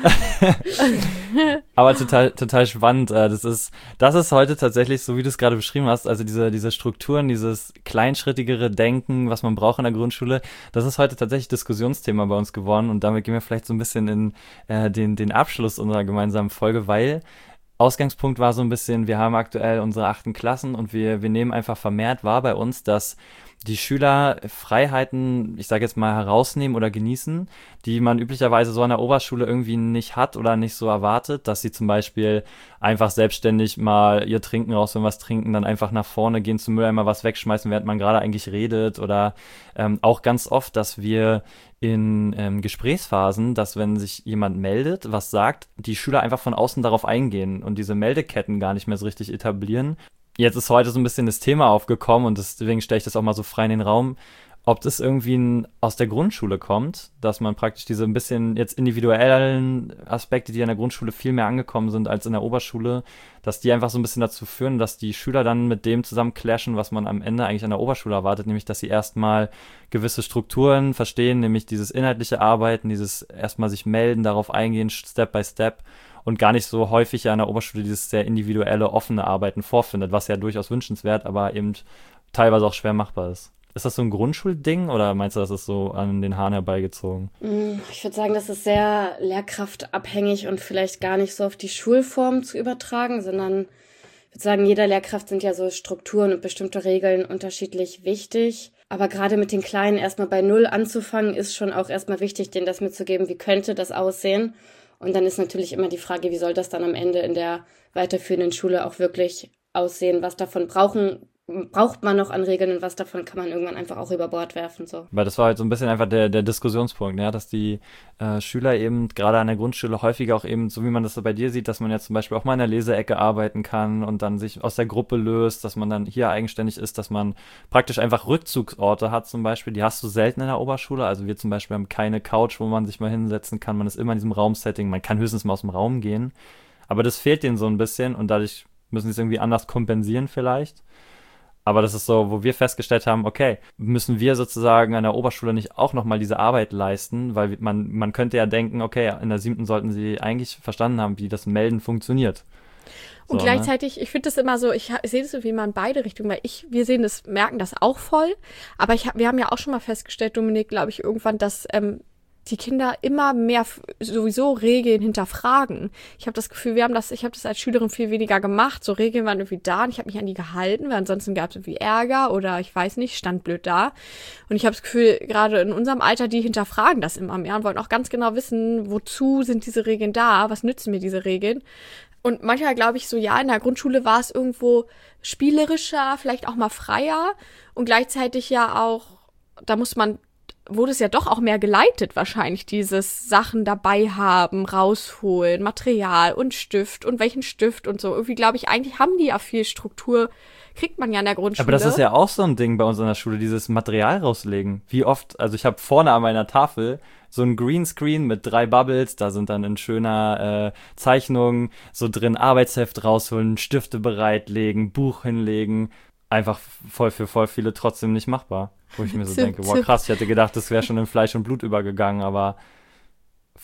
Aber total, total spannend. Äh, Das ist, das ist heute tatsächlich, so wie du es gerade beschrieben hast, also diese, diese Strukturen, dieses kleinschrittigere Denken, was man braucht in der Grundschule, das ist heute tatsächlich Diskussionsthema bei uns geworden und damit gehen wir vielleicht so ein bisschen in äh, den, den Abschluss unserer gemeinsamen Folge, weil Ausgangspunkt war so ein bisschen, wir haben aktuell unsere achten Klassen und wir, wir nehmen einfach vermehrt wahr bei uns, dass die Schüler Freiheiten, ich sage jetzt mal, herausnehmen oder genießen, die man üblicherweise so an der Oberschule irgendwie nicht hat oder nicht so erwartet, dass sie zum Beispiel einfach selbstständig mal ihr Trinken rausholen, was trinken, dann einfach nach vorne gehen zum Mülleimer, was wegschmeißen, während man gerade eigentlich redet oder ähm, auch ganz oft, dass wir in ähm, Gesprächsphasen, dass wenn sich jemand meldet, was sagt, die Schüler einfach von außen darauf eingehen und diese Meldeketten gar nicht mehr so richtig etablieren. Jetzt ist heute so ein bisschen das Thema aufgekommen und deswegen stelle ich das auch mal so frei in den Raum, ob das irgendwie ein, aus der Grundschule kommt, dass man praktisch diese ein bisschen jetzt individuellen Aspekte, die in der Grundschule viel mehr angekommen sind als in der Oberschule, dass die einfach so ein bisschen dazu führen, dass die Schüler dann mit dem zusammen clashen, was man am Ende eigentlich an der Oberschule erwartet, nämlich dass sie erstmal gewisse Strukturen verstehen, nämlich dieses inhaltliche Arbeiten, dieses erstmal sich melden, darauf eingehen, Step by Step und gar nicht so häufig ja an der Oberschule dieses sehr individuelle, offene Arbeiten vorfindet, was ja durchaus wünschenswert, aber eben teilweise auch schwer machbar ist. Ist das so ein Grundschulding oder meinst du, das ist so an den Haaren herbeigezogen? Mm, Ich würde sagen, das ist sehr lehrkraftabhängig und vielleicht gar nicht so auf die Schulform zu übertragen, sondern ich würde sagen, jeder Lehrkraft sind ja so Strukturen und bestimmte Regeln unterschiedlich wichtig. Aber gerade mit den Kleinen erstmal bei Null anzufangen, ist schon auch erstmal wichtig, denen das mitzugeben, wie könnte das aussehen. Und dann ist natürlich immer die Frage, wie soll das dann am Ende in der weiterführenden Schule auch wirklich aussehen? Was davon brauchen, braucht man noch an Regeln und was davon kann man irgendwann einfach auch über Bord werfen, so. Weil das war halt so ein bisschen einfach der, der Diskussionspunkt, ja, dass die äh, Schüler eben gerade an der Grundschule häufiger auch eben, so wie man das so bei dir sieht, dass man jetzt zum Beispiel auch mal in der Leseecke arbeiten kann und dann sich aus der Gruppe löst, dass man dann hier eigenständig ist, dass man praktisch einfach Rückzugsorte hat zum Beispiel, die hast du selten in der Oberschule, also wir zum Beispiel haben keine Couch, wo man sich mal hinsetzen kann, man ist immer in diesem Raumsetting, man kann höchstens mal aus dem Raum gehen, aber das fehlt denen so ein bisschen und dadurch müssen sie es irgendwie anders kompensieren vielleicht. Aber das ist so, wo wir festgestellt haben, okay, müssen wir sozusagen an der Oberschule nicht auch nochmal diese Arbeit leisten, weil man, man könnte ja denken, okay, in der siebten sollten sie eigentlich verstanden haben, wie das Melden funktioniert. Und So, gleichzeitig, ich finde das immer so, ich, ich sehe das irgendwie immer in beide Richtungen, weil ich, wir sehen das, merken das auch voll, aber ich, wir haben ja auch schon mal festgestellt, Dominik, glaube ich, irgendwann, dass ähm, die Kinder immer mehr f- sowieso Regeln hinterfragen. Ich habe das Gefühl, wir haben das, ich habe das als Schülerin viel weniger gemacht. So Regeln waren irgendwie da und ich habe mich an die gehalten, weil ansonsten gab es irgendwie Ärger oder ich weiß nicht, stand blöd da. Und ich habe das Gefühl, gerade in unserem Alter, die hinterfragen das immer mehr und wollen auch ganz genau wissen, wozu sind diese Regeln da, was nützen mir diese Regeln. Und manchmal glaube ich so, ja, in der Grundschule war es irgendwo spielerischer, vielleicht auch mal freier und gleichzeitig ja auch, da muss man wurde es ja doch auch mehr geleitet wahrscheinlich, dieses Sachen dabei haben, rausholen, Material und Stift und welchen Stift und so. Irgendwie glaube ich, eigentlich haben die ja viel Struktur, kriegt man ja in der Grundschule. Aber das ist ja auch so ein Ding bei uns in der Schule, dieses Material rauslegen. Wie oft, also ich habe vorne an meiner Tafel so ein Greenscreen mit drei Bubbles, da sind dann in schöner äh, Zeichnung so drin Arbeitsheft rausholen, Stifte bereitlegen, Buch hinlegen. Einfach voll für voll viele trotzdem nicht machbar. Wo ich mir so Zip, denke, wow zip. krass, ich hätte gedacht, das wäre schon in Fleisch und Blut übergegangen, aber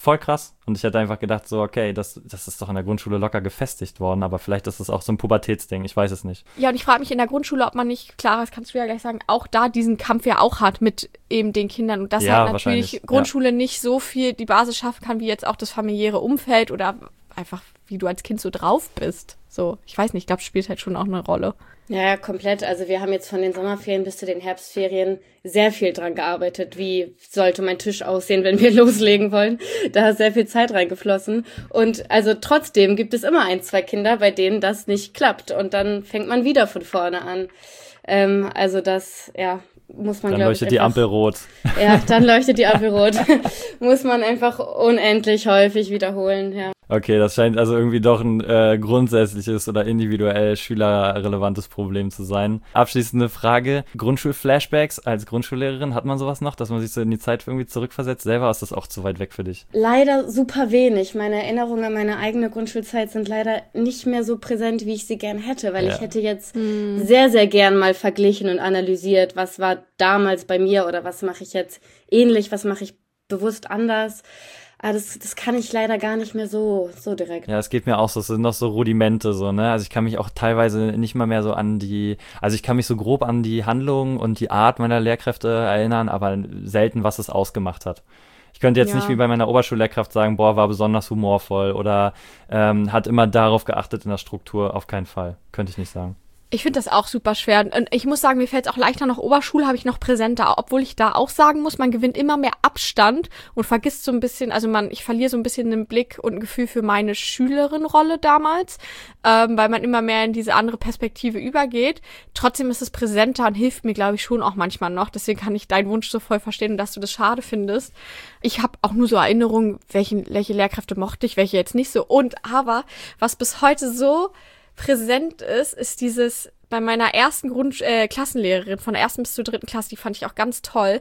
voll krass. Und ich hätte einfach gedacht so, okay, das, das ist doch in der Grundschule locker gefestigt worden, aber vielleicht ist das auch so ein Pubertätsding, ich weiß es nicht. Ja, und ich frage mich in der Grundschule, ob man nicht, klar, das kannst du ja gleich sagen, auch da diesen Kampf ja auch hat mit eben den Kindern und dass Ja, halt natürlich wahrscheinlich, Grundschule nicht so viel die Basis schaffen kann, wie jetzt auch das familiäre Umfeld oder einfach, wie du als Kind so drauf bist. So, ich weiß nicht, ich glaube, spielt halt schon auch eine Rolle. Ja, ja, komplett. Also wir haben jetzt von den Sommerferien bis zu den Herbstferien sehr viel dran gearbeitet. Wie sollte mein Tisch aussehen, wenn wir loslegen wollen? Da ist sehr viel Zeit reingeflossen. Und also trotzdem gibt es immer ein, zwei Kinder, bei denen das nicht klappt. Und dann fängt man wieder von vorne an. Ähm, also das, ja, muss man, Dann glaube ich, leuchtet die einfach- Ampel rot. Ja, dann leuchtet die Ampel rot. Muss man einfach unendlich häufig wiederholen, ja. Okay, das scheint also irgendwie doch ein äh, grundsätzliches oder individuell schülerrelevantes Problem zu sein. Abschließende Frage. Grundschulflashbacks als Grundschullehrerin, hat man sowas noch, dass man sich so in die Zeit irgendwie zurückversetzt? Selber ist das auch zu weit weg für dich? Leider super wenig. Meine Erinnerungen an meine eigene Grundschulzeit sind leider nicht mehr so präsent, wie ich sie gern hätte, weil Ja. ich hätte jetzt sehr, sehr gern mal verglichen und analysiert, was war damals bei mir oder was mache ich jetzt ähnlich, was mache ich bewusst anders. Aber das, das kann ich leider gar nicht mehr so, so direkt. Ja, es geht mir auch so, es sind noch so Rudimente so, ne? Also ich kann mich auch teilweise nicht mal mehr so an die, also ich kann mich so grob an die Handlung und die Art meiner Lehrkräfte erinnern, aber selten, was es ausgemacht hat. Ich könnte jetzt Ja. nicht wie bei meiner Oberschullehrkraft sagen, boah, war besonders humorvoll oder ähm, hat immer darauf geachtet in der Struktur, auf keinen Fall. Könnte ich nicht sagen. Ich finde das auch super schwer. Und ich muss sagen, mir fällt es auch leichter, noch Oberschule habe ich noch präsenter, obwohl ich da auch sagen muss, man gewinnt immer mehr Abstand und vergisst so ein bisschen, also man, ich verliere so ein bisschen den Blick und ein Gefühl für meine Schülerin-Rolle damals, ähm, weil man immer mehr in diese andere Perspektive übergeht. Trotzdem ist es präsenter und hilft mir, glaube ich, schon auch manchmal noch. Deswegen kann ich deinen Wunsch so voll verstehen und dass du das schade findest. Ich habe auch nur so Erinnerungen, welche, welche Lehrkräfte mochte ich, welche jetzt nicht so. Und aber, was bis heute so präsent ist, ist dieses, bei meiner ersten Grund äh, Klassenlehrerin, von der ersten bis zur dritten Klasse, die fand ich auch ganz toll.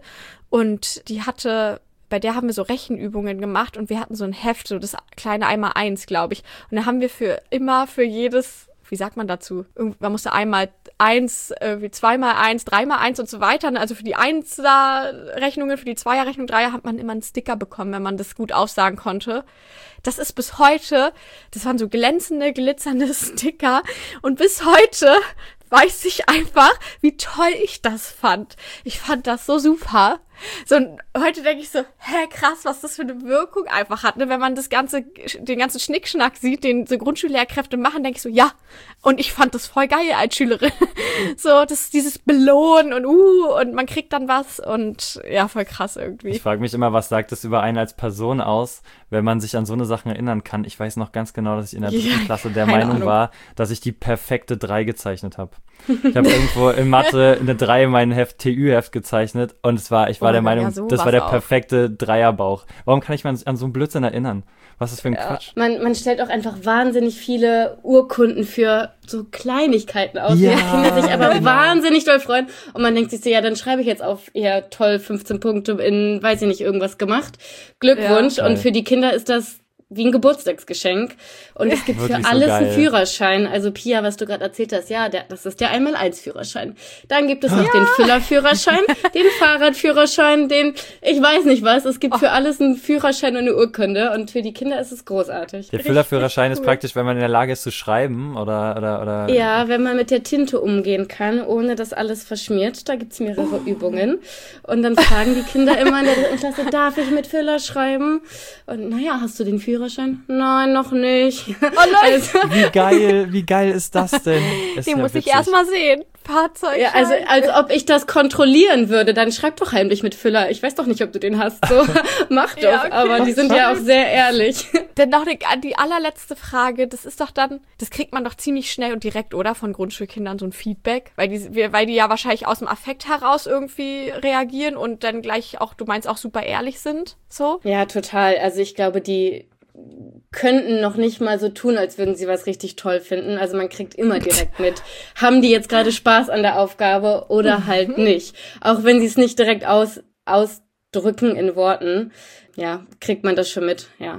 Und die hatte, bei der haben wir so Rechenübungen gemacht und wir hatten so ein Heft, so das kleine einmal eins, glaube ich. Und da haben wir für immer, für jedes, wie sagt man dazu? Irgend- Man musste einmal eins, irgendwie zweimal eins, dreimal eins und so weiter. Also für die Einser-Rechnungen, für die Zweier-Rechnung, Dreier hat man immer einen Sticker bekommen, wenn man das gut aufsagen konnte. Das ist bis heute, das waren so glänzende, glitzernde Sticker. Und bis heute weiß ich einfach, wie toll ich das fand. Ich fand das so super. So, und heute denke ich so, hä, krass, was das für eine Wirkung einfach hat, ne? Wenn man das ganze, den ganzen Schnickschnack sieht, den so Grundschullehrkräfte machen, denke ich so, ja. Und ich fand das voll geil als Schülerin. So, das dieses Belohnen und uh, und man kriegt dann was und ja, voll krass irgendwie. Ich frage mich immer, was sagt es über einen als Person aus, wenn man sich an so eine Sachen erinnern kann. Ich weiß noch ganz genau, dass ich in der dritten Ja, Klasse der keine Meinung Ahnung. war, dass ich die perfekte drei gezeichnet habe. Ich habe irgendwo in Mathe eine drei in meinem Heft, T Ü-Heft gezeichnet und es war, ich war Oh, der ja, Meinung, sowas das war der auch. perfekte Dreierbauch. Warum kann ich mich an so einen Blödsinn erinnern? Was ist das für ein Quatsch? Man, man stellt auch einfach wahnsinnig viele Urkunden für so Kleinigkeiten aus, Ja, die die Kinder sich aber genau. wahnsinnig doll freuen. Und man denkt sich so, ja, dann schreibe ich jetzt auf, ja, toll, fünfzehn Punkte in, weiß ich nicht, irgendwas gemacht. Glückwunsch. Ja. Und für die Kinder ist das wie ein Geburtstagsgeschenk. Und es gibt Wirklich für so alles geil. einen Führerschein. Also Pia, was du gerade erzählt hast, ja, der, das ist der Einmal-Eins-Führerschein. Dann gibt es noch den Füllerführerschein, den Fahrradführerschein, den, ich weiß nicht was. Es gibt für alles einen Führerschein und eine Urkunde. Und für die Kinder ist es großartig. Der Füllerführerschein ist praktisch, wenn man in der Lage ist zu schreiben oder, oder, oder. Ja, wenn man mit der Tinte umgehen kann, ohne dass alles verschmiert. Da gibt's mehrere Übungen. Und dann fragen die Kinder immer in der dritten Klasse, darf ich mit Füller schreiben? Und naja, hast du den Führerschein? Nein, noch nicht. Oh nein, Also, Wie geil, wie geil ist das denn? Ist den ja muss ich witzig. erst mal sehen. Fahrzeug. ja, also, als ob ich das kontrollieren würde, dann schreib doch heimlich mit Füller. Ich weiß doch nicht, ob du den hast. So, mach doch. Ja, okay. Aber die sind ja auch sehr ehrlich. Dann noch die, die allerletzte Frage, das ist doch dann, das kriegt man doch ziemlich schnell und direkt, oder? Von Grundschulkindern so ein Feedback, weil die, wir- weil die ja wahrscheinlich aus dem Affekt heraus irgendwie reagieren und dann gleich auch, du meinst, auch super ehrlich sind, so? Ja, total. Also ich glaube, die könnten noch nicht mal so tun, als würden sie was richtig toll finden. Also man kriegt immer direkt mit, haben die jetzt gerade Spaß an der Aufgabe oder halt nicht. Auch wenn sie es nicht direkt aus, ausdrücken in Worten, ja, kriegt man das schon mit, ja.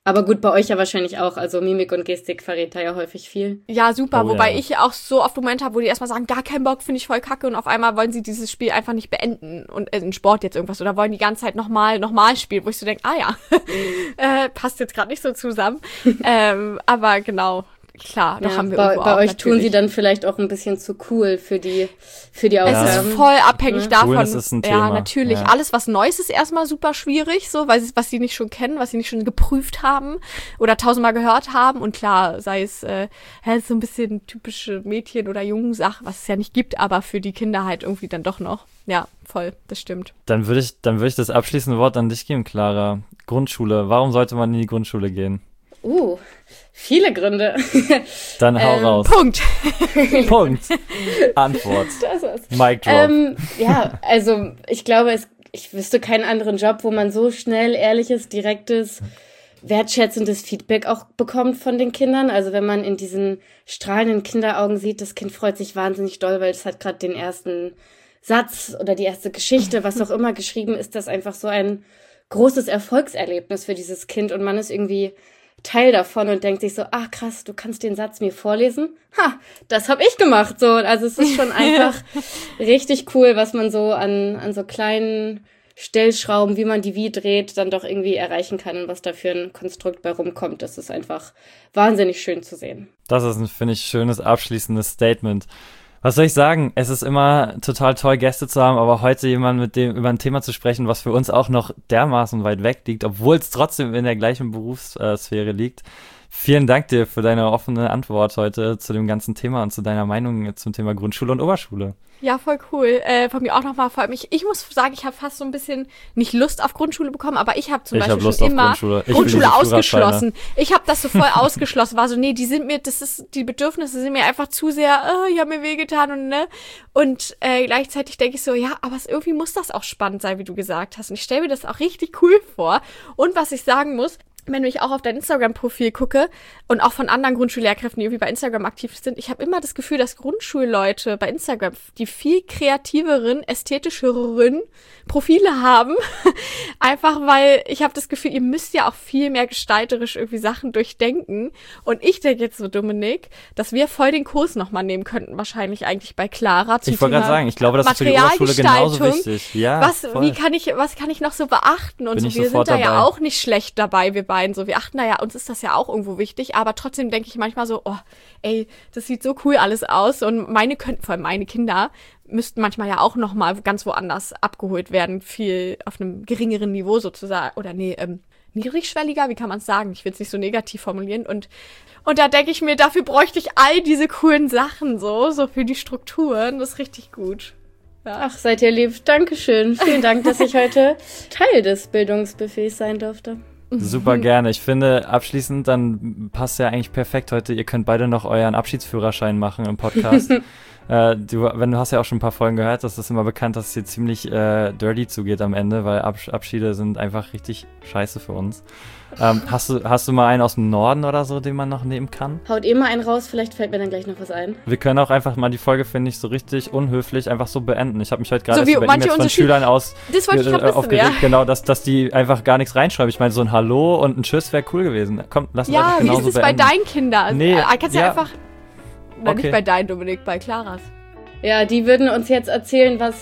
Aber gut, bei euch ja wahrscheinlich auch. Also Mimik und Gestik verrät da ja häufig viel. Ja, super. Oh, Wobei ja. ich auch so oft Momente habe, wo die erstmal sagen, gar keinen Bock, finde ich voll kacke. Und auf einmal wollen sie dieses Spiel einfach nicht beenden. Und äh, in Sport jetzt irgendwas. Oder wollen die ganze Zeit nochmal, nochmal spielen. Wo ich so denke, ah ja, äh, passt jetzt gerade nicht so zusammen. ähm, aber genau. Klar, doch Ja, haben wir bei, irgendwo bei auch euch natürlich. tun sie dann vielleicht auch ein bisschen zu cool für die, für die Es Aufgaben. ist voll abhängig Ja. davon. Coolness ist ein ja, Thema. natürlich. Ja. Alles, was Neues ist erstmal super schwierig, so, weil sie, was sie nicht schon kennen, was sie nicht schon geprüft haben oder tausendmal gehört haben. Und klar, sei es äh, halt so ein bisschen typische Mädchen- oder Jungensache, was es ja nicht gibt, aber für die Kinder halt irgendwie dann doch noch. Ja, voll, das stimmt. Dann würde ich, dann würde ich das abschließende Wort an dich geben, Clara. Grundschule. Warum sollte man in die Grundschule gehen? Uh, viele Gründe. Dann hau Ähm, raus. Punkt. Punkt. Antwort. Das war's. Mic drop. Ähm, ja, also ich glaube, es, ich wüsste keinen anderen Job, wo man so schnell ehrliches, direktes, wertschätzendes Feedback auch bekommt von den Kindern. Also wenn man in diesen strahlenden Kinderaugen sieht, das Kind freut sich wahnsinnig doll, weil es hat gerade den ersten Satz oder die erste Geschichte, was auch immer geschrieben ist, das einfach so ein großes Erfolgserlebnis für dieses Kind und man ist irgendwie Teil davon und denkt sich so, ach krass, du kannst den Satz mir vorlesen? Ha, das habe ich gemacht. So, also es ist schon einfach richtig cool, was man so an, an so kleinen Stellschrauben, wie man die wie dreht, dann doch irgendwie erreichen kann und was da für ein Konstrukt bei rumkommt. Das ist einfach wahnsinnig schön zu sehen. Das ist ein, finde ich, schönes abschließendes Statement. Was soll ich sagen? Es ist immer total toll, Gäste zu haben, aber heute jemand mit dem über ein Thema zu sprechen, was für uns auch noch dermaßen weit weg liegt, obwohl es trotzdem in der gleichen Berufssphäre liegt. Vielen Dank dir für deine offene Antwort heute zu dem ganzen Thema und zu deiner Meinung zum Thema Grundschule und Oberschule. Ja, voll cool. Äh, von mir auch nochmal, vor allem, ich, ich muss sagen, ich habe fast so ein bisschen nicht Lust auf Grundschule bekommen, aber ich habe zum Ich Beispiel hab Lust schon auf immer Grundschule. Ich will Grundschule diese ausgeschlossen. Ich habe das so voll ausgeschlossen, war so, nee, die sind mir, das ist, die Bedürfnisse sind mir einfach zu sehr, äh, ich habe mir wehgetan und ne. Und äh, gleichzeitig denke ich so, ja, aber es, irgendwie muss das auch spannend sein, wie du gesagt hast. Und ich stelle mir das auch richtig cool vor. Und was ich sagen muss, wenn ich auch auf dein Instagram-Profil gucke und auch von anderen Grundschullehrkräften, die irgendwie bei Instagram aktiv sind, ich habe immer das Gefühl, dass Grundschulleute bei Instagram die viel kreativeren, ästhetischeren Profile haben. Einfach weil ich habe das Gefühl, ihr müsst ja auch viel mehr gestalterisch irgendwie Sachen durchdenken. Und ich denke jetzt so, Dominik, dass wir voll den Kurs nochmal nehmen könnten, wahrscheinlich eigentlich bei Clara. Zum Ich wollte gerade Thema sagen, ich glaube, das ist für die Oberschule genauso Materialgestaltung. wichtig. Ja, Was, voll. wie kann ich, was kann ich noch so beachten? Und Bin so, ich wir sind sofort da ja dabei. auch nicht schlecht dabei, wir beiden. So, wir achten da ja, uns ist das ja auch irgendwo wichtig, aber trotzdem denke ich manchmal so, oh, ey, das sieht so cool alles aus. Und meine könnten, vor allem meine Kinder, müssten manchmal ja auch noch mal ganz woanders abgeholt werden, viel auf einem geringeren Niveau sozusagen. Oder nee, ähm, niedrigschwelliger, wie kann man es sagen? Ich will es nicht so negativ formulieren. Und, und da denke ich mir, dafür bräuchte ich all diese coolen Sachen so, so für die Strukturen. Das ist richtig gut. Ja. Ach, seid ihr lieb. Dankeschön. Vielen Dank, dass ich heute Teil des Bildungsbuffets sein durfte. Super gerne. Ich finde, abschließend, dann passt ja eigentlich perfekt heute. Ihr könnt beide noch euren Abschiedsführerschein machen im Podcast. äh, du, wenn du hast ja auch schon ein paar Folgen gehört, das ist immer bekannt, dass es hier ziemlich äh, dirty zugeht am Ende, weil Abs- Abschiede sind einfach richtig scheiße für uns. Ähm, hast du, hast du mal einen aus dem Norden oder so, den man noch nehmen kann? Haut ihr mal einen raus, vielleicht fällt mir dann gleich noch was ein. Wir können auch einfach mal die Folge, finde ich, so richtig unhöflich einfach so beenden. Ich habe mich heute gerade So wie erst über manche E-Mails von unsere Schül- Schülern aus Das wollte ich äh, gerade wissen, aufgeregt, ja. genau, dass, dass die einfach gar nichts reinschreiben. Ich meine, so ein Hallo und ein Tschüss wäre cool gewesen. Komm, lass uns Ja, einfach wie genauso ist es beenden. bei deinen Kindern? Nee, äh, kannst du ja. einfach. Nein, Okay. nicht bei deinen, Dominik, bei Claras. Ja, die würden uns jetzt erzählen, was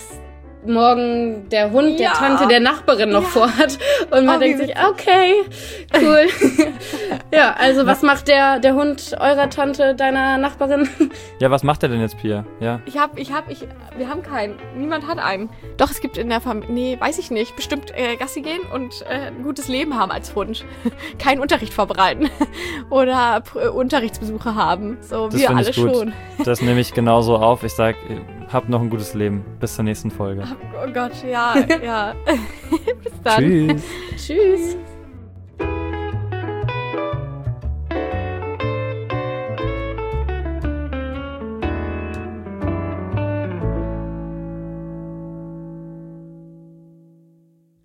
morgen der Hund der Ja. Tante der Nachbarin noch Ja. vorhat. Und man Oh, wie denkt sich, witzig. okay, cool. Ja, also was macht der, der Hund eurer Tante, deiner Nachbarin? Ja, was macht der denn jetzt, Pia? Ja. Ich hab, ich hab, ich, wir haben keinen. Niemand hat einen. Doch, es gibt in der Familie, nee, weiß ich nicht, bestimmt äh, Gassi gehen und äh, ein gutes Leben haben als Hund. Keinen Unterricht vorbereiten. Oder äh, Unterrichtsbesuche haben. So, Das wir finde alle ich gut. schon. Das nehme ich genauso auf. Ich sag, habt noch ein gutes Leben. Bis zur nächsten Folge. Oh Gott, ja, ja. Bis dann. Tschüss. Tschüss.